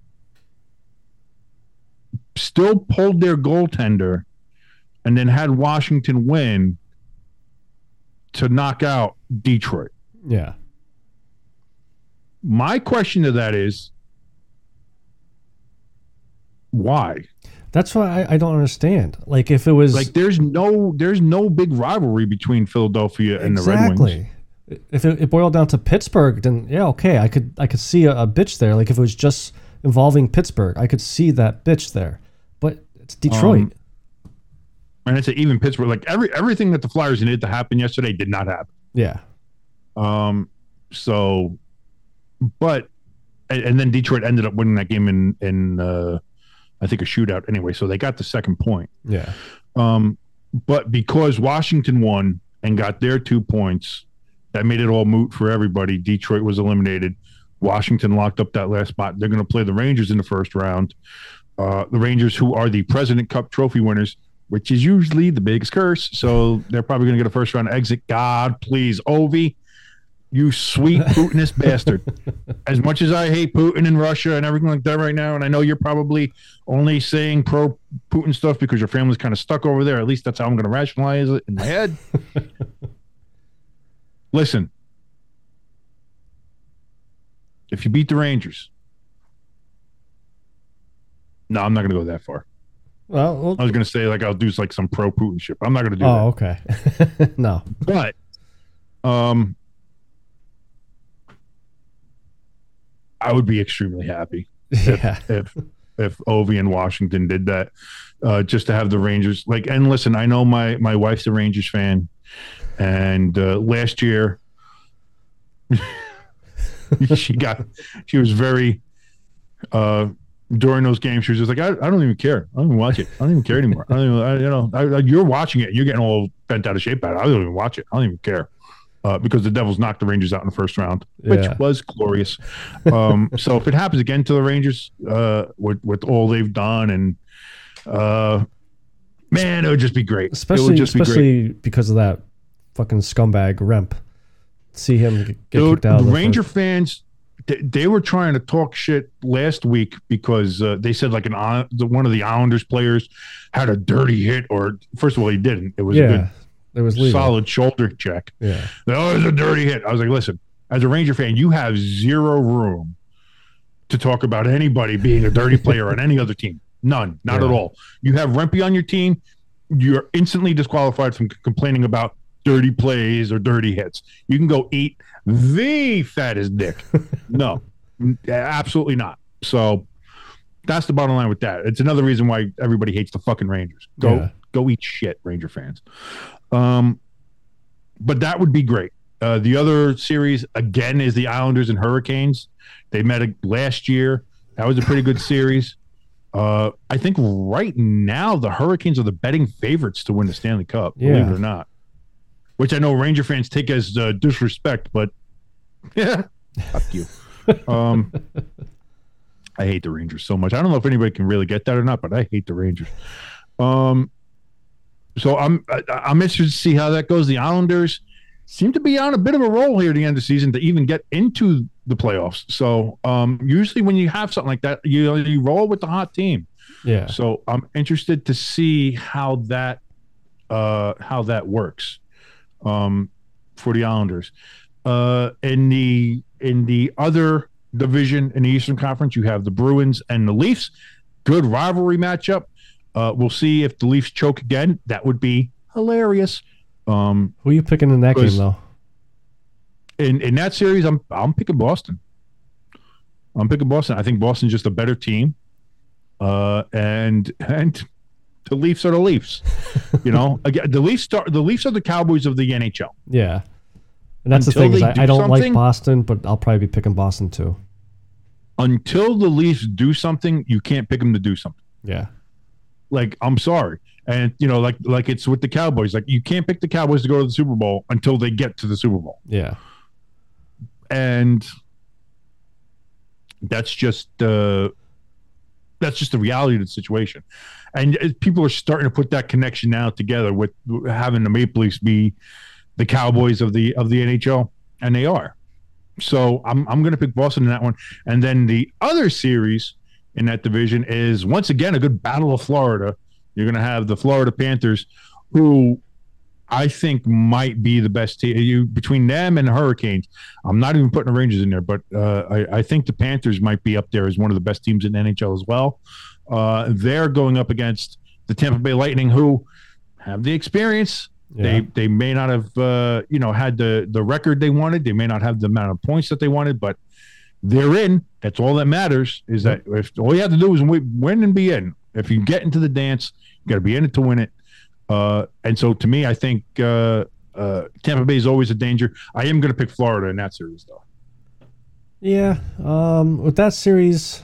still pulled their goaltender, and then had Washington win to knock out Detroit. Yeah. My question to that is, why? That's why I don't understand. Like, if it was like, there's no big rivalry between Philadelphia and the Red Wings. If it boiled down to Pittsburgh, then yeah, okay, I could see a bitch there. Like, if it was just involving Pittsburgh, I could see that bitch there. But it's Detroit. And it's even Pittsburgh. Like, everything that the Flyers needed to happen yesterday did not happen. Yeah. So, but, and then Detroit ended up winning that game in I think a shootout anyway. So they got the second point. Yeah. But because Washington won and got their 2 points, that made it all moot for everybody. Detroit was eliminated. Washington locked up that last spot. They're going to play the Rangers in the first round. The Rangers, who are the President Cup trophy winners, which is usually the biggest curse. So they're probably going to get a first round exit. God, please, Ovi, you sweet Putinist bastard. As much as I hate Putin and Russia and everything like that right now, and I know you're probably only saying pro-Putin stuff because your family's kind of stuck over there. At least that's how I'm going to rationalize it in my head. Listen, if you beat the Rangers, no, I'm not going to go that far. Well, I was going to say, like, I'll do like some pro-Putin shit. I'm not going to do that. Oh, okay. No. But, I would be extremely happy if Ovi and Washington did that, just to have the Rangers. Like, and listen, I know my wife's a Rangers fan, and last year she was very during those games. She was just like, I don't even care. I don't even watch it. I don't even care anymore. You're watching it. And you're getting all bent out of shape about it. I don't even watch it. I don't even care. Because the Devils knocked the Rangers out in the first round, which was glorious. So if it happens again to the Rangers, with all they've done, and man, it would just be great. Especially because of that fucking scumbag Remp. See him get kicked out. The Ranger fans, they were trying to talk shit last week because they said like one of the Islanders players had a dirty hit, or first of all, he didn't. It was a good. It was legal. Solid shoulder check. Yeah. Oh, it was a dirty hit. I was like, listen, as a Ranger fan, you have zero room to talk about anybody being a dirty player on any other team. None. Not at all. You have Rempe on your team, you're instantly disqualified from complaining about dirty plays or dirty hits. You can go eat the fattest dick. No, absolutely not. So that's the bottom line with that. It's another reason why everybody hates the fucking Rangers. Go eat shit, Ranger fans. But that would be great. The other series, again, is the Islanders and Hurricanes. They met last year. That was a pretty good series. I think right now the Hurricanes are the betting favorites to win the Stanley Cup, believe it or not. Which I know Ranger fans take as disrespect, but yeah, fuck you. I hate the Rangers so much. I don't know if anybody can really get that or not, but I hate the Rangers. So I'm interested to see how that goes. The Islanders seem to be on a bit of a roll here at the end of the season to even get into the playoffs. So usually when you have something like that, you roll with the hot team. Yeah. So I'm interested to see how that works for the Islanders. In the other division in the Eastern Conference, you have the Bruins and the Leafs. Good rivalry matchup. We'll see if the Leafs choke again. That would be hilarious. Who are you picking in that game, though? In that series, I'm picking Boston. I think Boston's just a better team. And the Leafs are the Leafs. Again, the Leafs are the Cowboys of the NHL. Yeah. And that's the thing is I don't like Boston, but I'll probably be picking Boston too. Until the Leafs do something, you can't pick them to do something. Yeah. Like, I'm sorry. And, like it's with the Cowboys. Like, you can't pick the Cowboys to go to the Super Bowl until they get to the Super Bowl. Yeah. and that's just the reality of the situation. And people are starting to put that connection now together with having the Maple Leafs be the Cowboys of the NHL, and they are. So I'm going to pick Boston in that one. And then the other series in that division is, once again, a good battle of Florida. You're going to have the Florida Panthers, who I think might be the best team. Between them and the Hurricanes, I'm not even putting the Rangers in there, but I think the Panthers might be up there as one of the best teams in the NHL as well. They're going up against the Tampa Bay Lightning, who have the experience. Yeah. They may not have had the record they wanted. They may not have the amount of points that they wanted, but they're in. That's all that matters. Is that if all you have to do is win and be in. If you get into the dance, you got to be in it to win it. And so, to me, I think Tampa Bay is always a danger. I am going to pick Florida in that series, though. Yeah, with that series,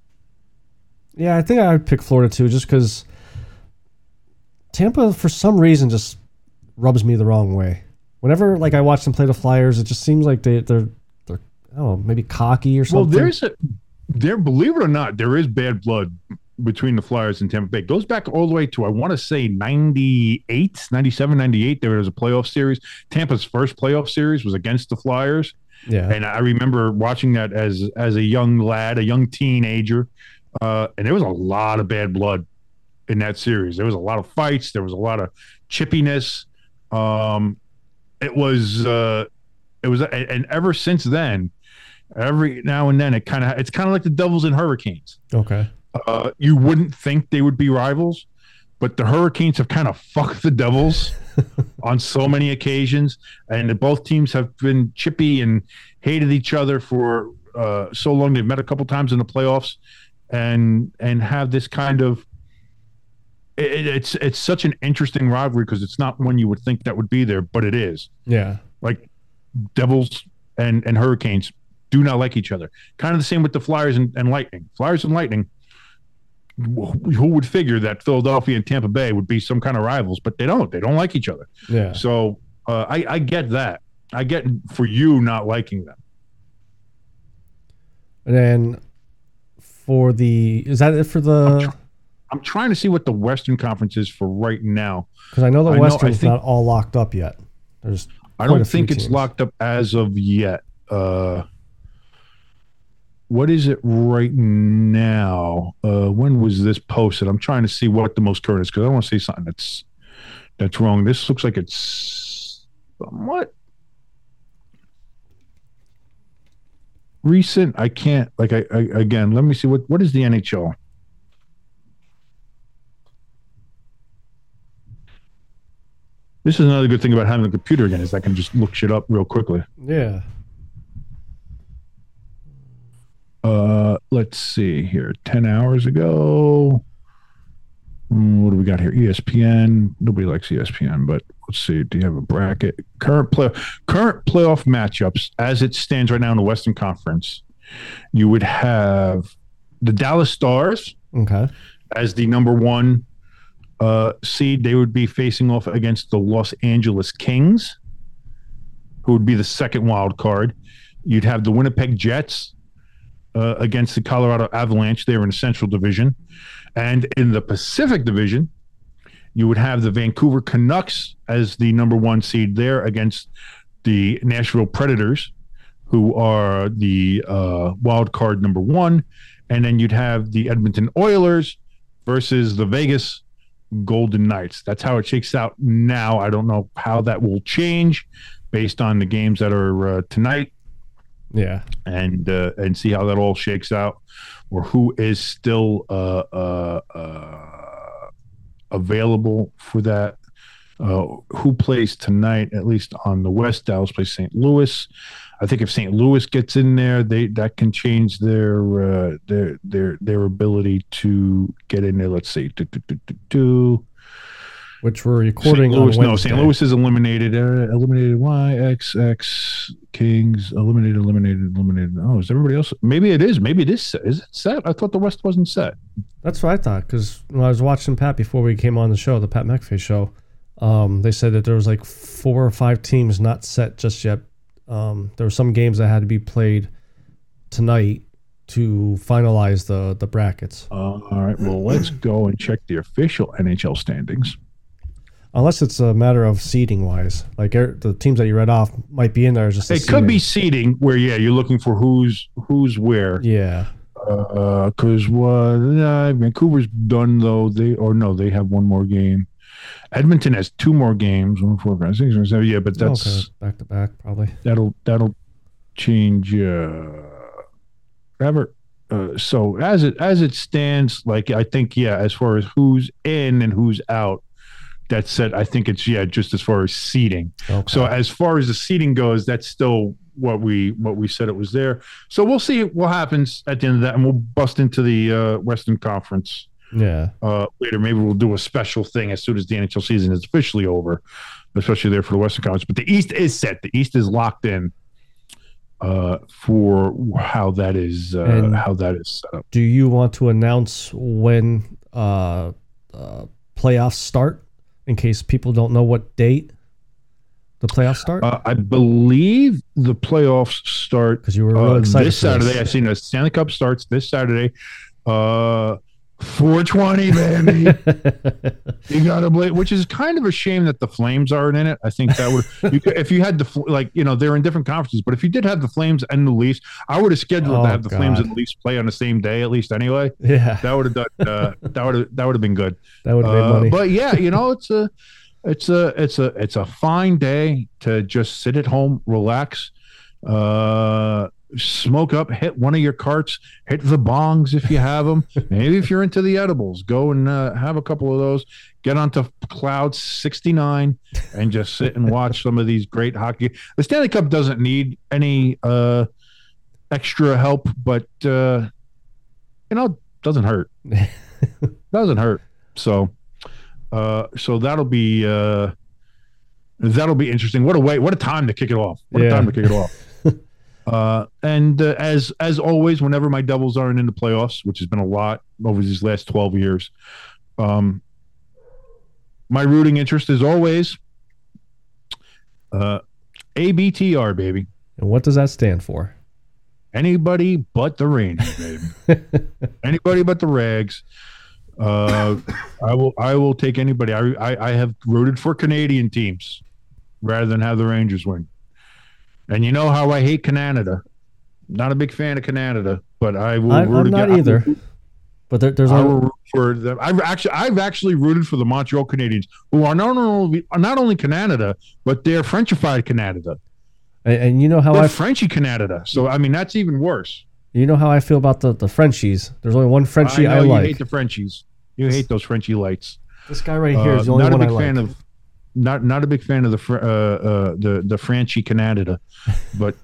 yeah, I think I would pick Florida too, just because Tampa, for some reason, just rubs me the wrong way. Whenever I watch them play the Flyers, it just seems like they're I don't know, maybe cocky or something. Well, believe it or not, there is bad blood between the Flyers and Tampa Bay. It goes back all the way to, I want to say, 98, 97, 98. There was a playoff series. Tampa's first playoff series was against the Flyers. Yeah. And I remember watching that as a young lad, a young teenager. And there was a lot of bad blood in that series. There was a lot of fights. There was a lot of chippiness. It was, and ever since then, every now and then, it's kind of like the Devils and Hurricanes. Okay. You wouldn't think they would be rivals, but the Hurricanes have kind of fucked the Devils on so many occasions, and both teams have been chippy and hated each other for so long. They've met a couple times in the playoffs, and have this kind of. It's such an interesting rivalry because it's not one you would think that would be there, but it is. Yeah, like Devils and Hurricanes do not like each other. Kind of the same with the Flyers and Lightning. Flyers and Lightning. Who would figure that Philadelphia and Tampa Bay would be some kind of rivals, but they don't. They don't like each other. Yeah. So I get that. I get for you not liking them. And then is that it for the? I'm trying to see what the Western Conference is for right now. Because I know the Western's not all locked up yet. I don't think it's locked up as of yet. What is it right now? When was this posted? I'm trying to see what the most current is because I don't want to say something that's wrong. This looks like it's somewhat recent. I can't again. Let me see what is the NHL. This is another good thing about having a computer again is I can just look shit up real quickly. Yeah. Let's see here. 10 hours ago. What do we got here? ESPN. Nobody likes ESPN, but let's see. Do you have a bracket? Current playoff matchups as it stands right now in the Western Conference. You would have the Dallas Stars. Okay. As the number one seed. They would be facing off against the Los Angeles Kings, who would be the second wild card. You'd have the Winnipeg Jets against the Colorado Avalanche. They're in the Central Division. And in the Pacific Division, you would have the Vancouver Canucks as the number one seed there against the Nashville Predators, who are the wild card number one. And then you'd have the Edmonton Oilers versus the Vegas Golden Knights. That's how it shakes out now. I don't know how that will change based on the games that are tonight. Yeah, and see how that all shakes out, or who is still available for that. Who plays tonight? At least on the West, Dallas plays St. Louis. I think if St. Louis gets in there, that can change their ability to get in there. Let's see. Which we're recording St. Louis, on Wednesday. No, St. Louis is eliminated. Eliminated. YXX Kings eliminated. Oh, is everybody else? Maybe it is. Maybe it is. Is it set? I thought the West wasn't set. That's what I thought because when I was watching Pat before we came on the show, the Pat McAfee show, they said that there was like 4 or 5 teams not set just yet there were some games that had to be played tonight to finalize the brackets. All right. Well, let's go and check the official NHL standings. Unless it's a matter of seeding wise, like the teams that you read off might be in there. Just it could be seeding where you're looking for who's where. Yeah. Because Vancouver's done though. They have one more game. Edmonton has two more games. 1, 4, 5, 6, 7. Yeah, but that's back to back probably. That'll change forever. So as it stands, like I think as far as who's in and who's out, that's said. I think it's just as far as seeding. Okay. So as far as the seeding goes, that's still what we said it was there. So we'll see what happens at the end of that, and we'll bust into the Western Conference. Yeah. Later, maybe we'll do a special thing as soon as the NHL season is officially over, especially there for the Western Conference. But the East is set. The East is locked in for how that is set up. Do you want to announce when playoffs start? In case people don't know what date the playoffs start? I believe the playoffs start because you were really excited this Saturday. I seen the Stanley Cup starts this Saturday. 420, baby. You got to believe, which is kind of a shame that the Flames aren't in it. I think that would, if you had they're in different conferences, but if you did have the Flames and the Leafs, I would have scheduled to have the Flames and the Leafs play on the same day, at least anyway. Yeah. That would have done, that would have been good. That would have made money. But yeah, it's a fine day to just sit at home, relax, smoke up, hit one of your carts, hit the bongs if you have them. Maybe if you're into the edibles, go and have a couple of those. Get onto Cloud 69 and just sit and watch some of these great hockey. The Stanley Cup doesn't need any extra help, but doesn't hurt. Doesn't hurt. So that'll be interesting. What a time to kick it off. What a time to kick it off. And as always, whenever my Devils aren't in the playoffs, which has been a lot over these last 12 years, my rooting interest is always ABTR, baby. And what does that stand for? Anybody but the Rangers, baby. Anybody but the Rags. I will take anybody. I have rooted for Canadian teams rather than have the Rangers win. And you know how I hate Canada. Not a big fan of Canada, but I will root I'm not either. But there's I will root for them. I've actually rooted for the Montreal Canadiens, who are not only Canada, but they're Frenchified Canada. And you know how they're Frenchy Canada. So I mean that's even worse. You know how I feel about the Frenchies. There's only one Frenchie I like. You hate the Frenchies. You hate those Frenchy lights. This guy right here is the only one I like. Not a big fan of the Frenchy Canada, but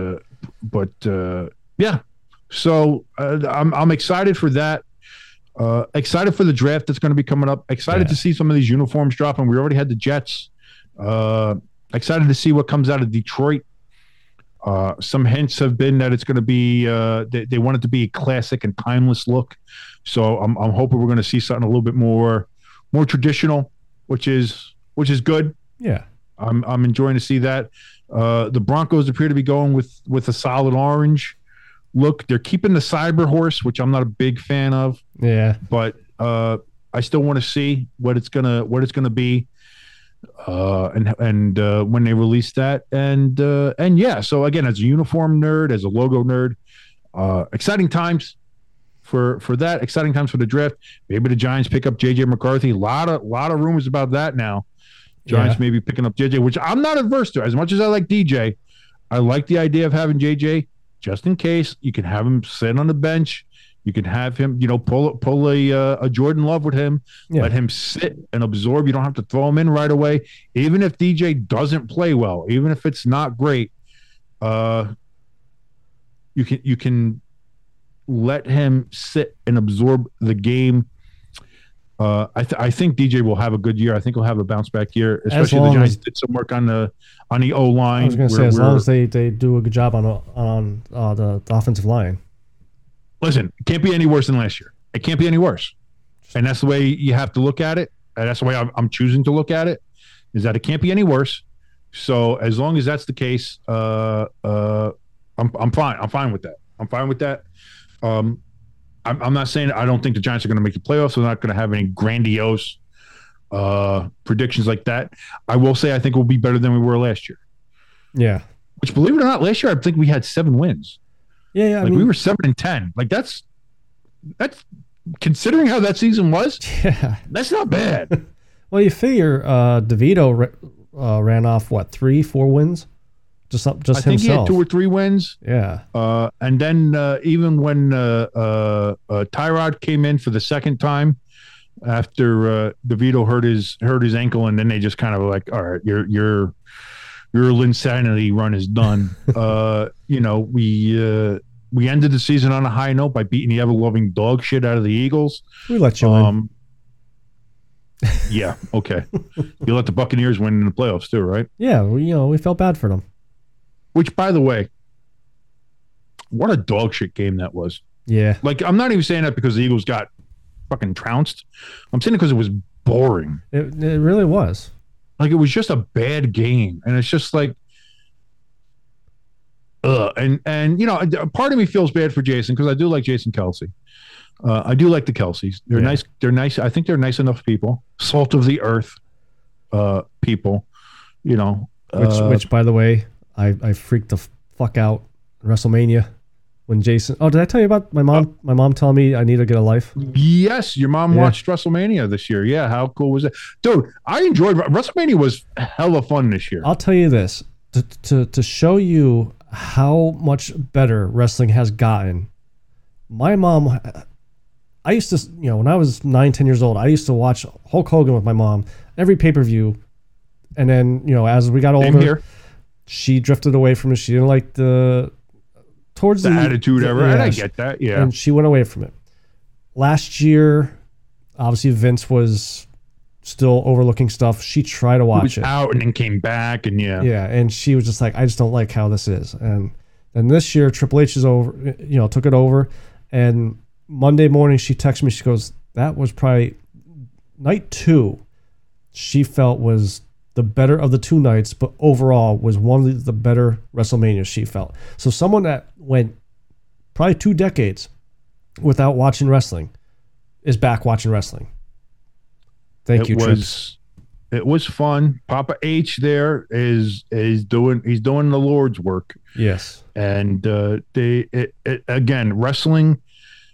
yeah. So I'm excited for that. Excited for the draft that's going to be coming up. Excited to see some of these uniforms dropping. We already had the Jets. Excited to see what comes out of Detroit. Some hints have been that it's going to be they want it to be a classic and timeless look. So I'm hoping we're going to see something a little bit more traditional, which is good. Yeah, I'm enjoying to see that. The Broncos appear to be going with a solid orange look. They're keeping the cyber horse, which I'm not a big fan of. Yeah, but I still want to see what it's gonna be, and when they release that, and yeah. So again, as a uniform nerd, as a logo nerd, exciting times for that. Exciting times for the draft. Maybe the Giants pick up JJ McCarthy. A lot of rumors about that now. Giants maybe picking up JJ, which I'm not adverse to. As much as I like DJ, I like the idea of having JJ just in case. You can have him sit on the bench. You can have him, pull a Jordan Love with him. Yeah. Let him sit and absorb. You don't have to throw him in right away. Even if DJ doesn't play well, even if it's not great, you can let him sit and absorb the game. I think DJ will have a good year. I think he'll have a bounce back year, especially the Giants did some work on the O line. I was going to say, as long as they do a good job on the offensive line. Listen, it can't be any worse than last year. It can't be any worse, and that's the way you have to look at it. And that's the way I'm choosing to look at it. Is that it can't be any worse. So as long as that's the case, I'm fine. I'm fine with that. I'm fine with that. I'm not saying I don't think the Giants are going to make the playoffs. They're not going to have any grandiose predictions like that. I will say I think we'll be better than we were last year. Yeah. Which, believe it or not, last year I think we had 7 wins. Yeah. Like we were 7-10. Like that's considering how that season was. Yeah. That's not bad. Well, you figure DeVito ran off 3-4 wins, just I himself. think he had 2 or 3 wins. Yeah. And then even when Tyrod came in for the second time after DeVito hurt his ankle, and then they just kind of like, all right, your Linsanity run is done. We ended the season on a high note by beating the ever-loving dog shit out of the Eagles. We let you in. Yeah, okay. You let the Buccaneers win in the playoffs too, right? Yeah, we felt bad for them. Which, by the way, what a dog shit game that was. Yeah. Like, I'm not even saying that because the Eagles got fucking trounced. I'm saying it because it was boring. It really was. Like, it was just a bad game. And it's just like, and part of me feels bad for Jason because I do like Jason Kelsey. I do like the Kelseys. They're nice. They're nice. I think they're nice enough people. Salt of the earth people, Which, by the way, I freaked the fuck out at WrestleMania when Jason. Oh, did I tell you about my mom? My mom telling me I need to get a life. Yes, your mom watched WrestleMania this year. Yeah, how cool was that, dude? I enjoyed WrestleMania. Was hella fun this year. I'll tell you this to show you how much better wrestling has gotten. My mom. I used to, when I was 9, 10 years old, I used to watch Hulk Hogan with my mom every pay-per-view. And then, as we got older, she drifted away from it. She didn't like the attitude ever. And I get that. Yeah. And she went away from it. Last year, obviously Vince was still overlooking stuff. She tried to watch it. Out and then came back and yeah. Yeah. And she was just like, I just don't like how this is. And then this year, Triple H is over, took it over. And Monday morning, she texted me. She goes, that was probably night 2. She felt was the better of the 2 nights, but overall was one of the better WrestleManias she felt. So someone that went probably 2 decades without watching wrestling is back watching wrestling. Thank you, Trips. It was fun. Papa H there is doing the Lord's work. Yes. And again, wrestling.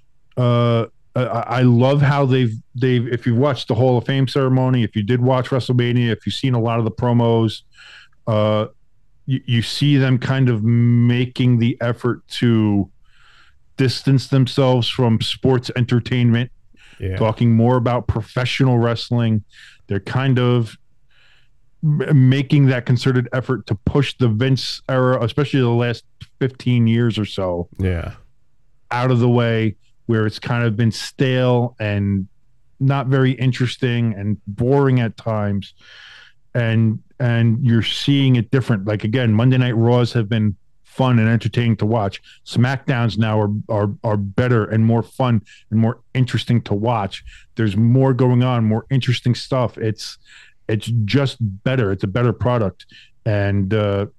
I love how they've if you watched the Hall of Fame ceremony, if you did watch WrestleMania, if you've seen a lot of the promos, you see them kind of making the effort to distance themselves from sports entertainment, talking more about professional wrestling. They're kind of making that concerted effort to push the Vince era, especially the last 15 years or so, out of the way, where it's kind of been stale and not very interesting and boring at times. And you're seeing it different. Like, again, Monday Night Raws have been fun and entertaining to watch. SmackDowns now are better and more fun and more interesting to watch. There's more going on, more interesting stuff. It's just better. It's a better product. And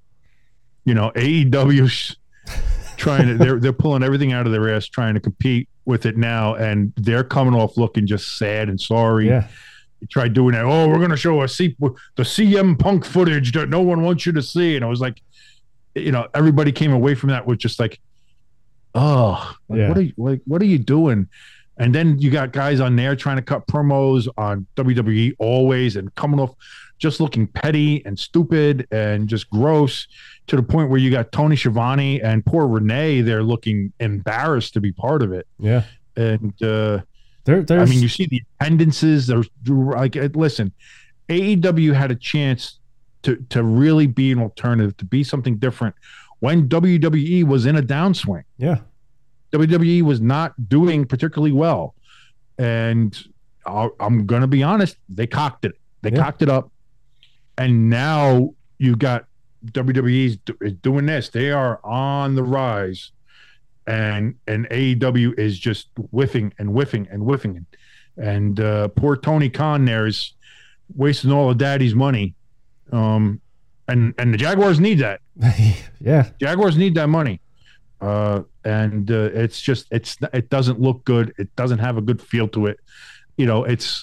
AEW's trying to they're pulling everything out of their ass trying to compete with it now, and they're coming off looking just sad and sorry. Yeah. You tried doing that. Oh, we're going to show the CM Punk footage that no one wants you to see. And I was like, everybody came away from that with just like, what are you doing? And then you got guys on there trying to cut promos on WWE always and coming off just looking petty and stupid and just gross, to the point where you got Tony Schiavone and poor Renee there looking embarrassed to be part of it. Yeah. And I mean, you see the attendances. There's like, listen, AEW had a chance to really be an alternative, to be something different when WWE was in a downswing. Yeah. WWE was not doing particularly well. And I'm going to be honest, they cocked it. They cocked it up. And now you got WWE's doing this. They are on the rise. And AEW is just whiffing and whiffing and whiffing. And poor Tony Khan there is wasting all of daddy's money. and the Jaguars need that. Yeah. Jaguars need that money. It's just it doesn't look good. It doesn't have a good feel to it. You know,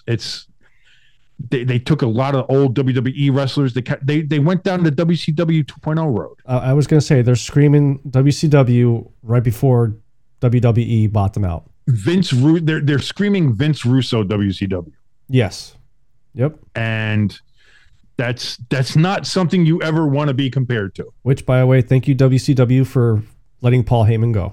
they took a lot of old WWE wrestlers. They went down the WCW 2.0 road. I was gonna say they're screaming WCW right before WWE bought them out. They're screaming Vince Russo WCW. Yes. Yep. And that's not something you ever want to be compared to. Which, by the way, thank you WCW for letting Paul Heyman go.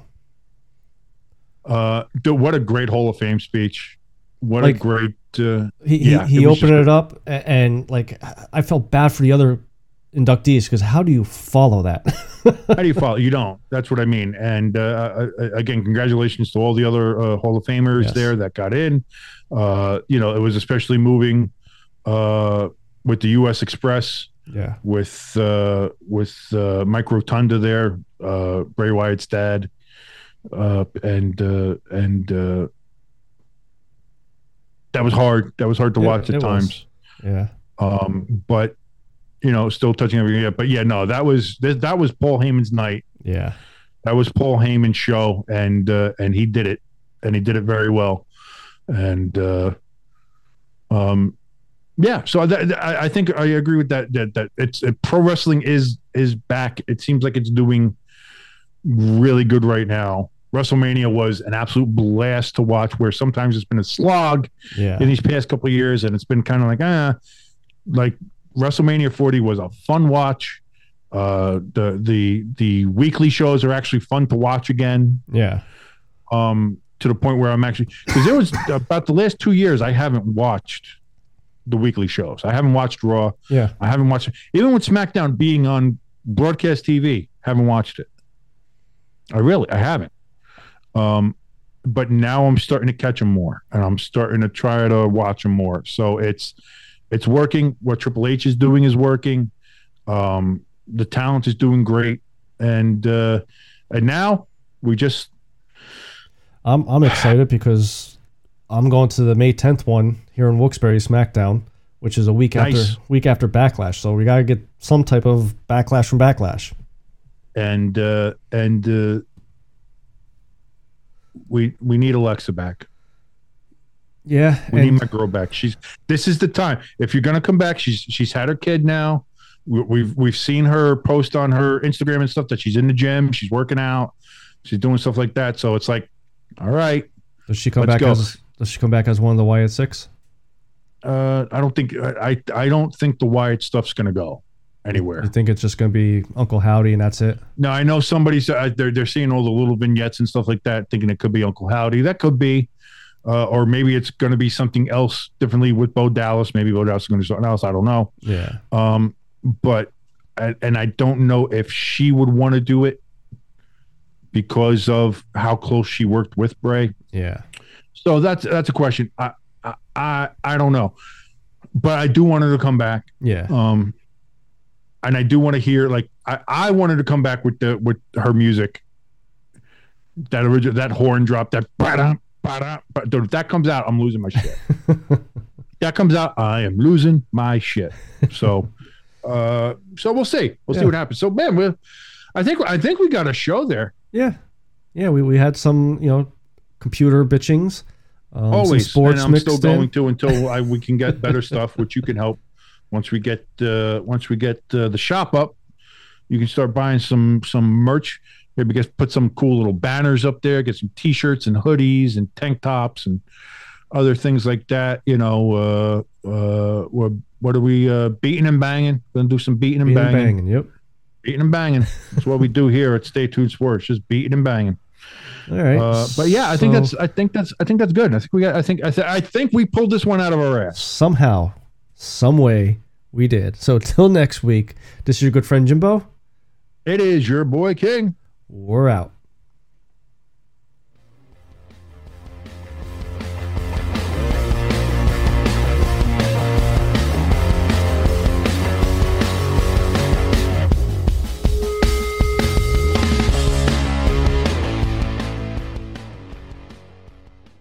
What a great Hall of Fame speech. What a great. He opened it up, and like I felt bad for the other inductees because how do you follow that? How do you follow? You don't. That's what I mean. And again, congratulations to all the other Hall of Famers there that got in. You know, it was especially moving with the U.S. Express. Yeah. With Mike Rotunda there, Bray Wyatt's dad, and that was hard. That was hard to watch at times. Yeah. But you know, still touching everything. But yeah, no, that was Paul Heyman's night. Yeah. That was Paul Heyman's show, and he did it, and he did it very well, and yeah. So I think I agree with that. That it's pro wrestling is back. It seems like it's doing really good right now. WrestleMania was an absolute blast to watch, where sometimes it's been a slog in these past couple of years, and it's been kind of like WrestleMania 40 was a fun watch. The weekly shows are actually fun to watch again. Yeah. To the point where I'm actually, because there was about the last 2 years I haven't watched the weekly shows. I haven't watched Raw. Yeah. I haven't watched, even with SmackDown being on broadcast TV, haven't watched it. I haven't. But now I'm starting to catch them more, and I'm starting to try to watch them more. So it's working. What Triple H is doing is working. The talent is doing great, and now we just. I'm excited because I'm going to the May 10th one here in Wilkes-Barre SmackDown, which is a week after Backlash. So we got to get some type of backlash from Backlash. And we need Alexa back. Yeah, we need my girl back. This is the time. If you're gonna come back, she's had her kid now. We've seen her post on her Instagram and stuff that she's in the gym, she's working out, she's doing stuff like that. So it's like, all right. Does she come back as one of the Wyatt Six? I don't think the Wyatt stuff's gonna go anywhere. You think it's just going to be Uncle Howdy and that's it? No, I know somebody's they're seeing all the little vignettes and stuff like that, thinking it could be Uncle Howdy. That could be, or maybe it's going to be something else differently with Bo Dallas. Maybe Bo Dallas is going to do something else. I don't know. Yeah. But I don't know if she would want to do it because of how close she worked with Bray. Yeah. So that's a question. I don't know, but I do want her to come back. Yeah. And I do want to hear, like, I wanted to come back with her music, that horn drop, that dude, if that comes out, I'm losing my shit. That comes out, I am losing my shit. So we'll see. We'll see what happens. So man, I think we got a show there. Yeah, we had some computer bitchings. Always, some sports and I'm still going in. to until we can get better stuff, which you can help. Once we get the shop up, you can start buying some merch. Maybe put some cool little banners up there. Get some T-shirts and hoodies and tank tops and other things like that. What are we beating and banging? Gonna do some beating and banging. Yep, beating and banging. That's what we do here at Stay Tuned Sports. Just beating and banging. All right. But yeah, I think that's good. I think we pulled this one out of our ass somehow. Some way we did. So till next week, this is your good friend Jimbo. It is your boy King. We're out.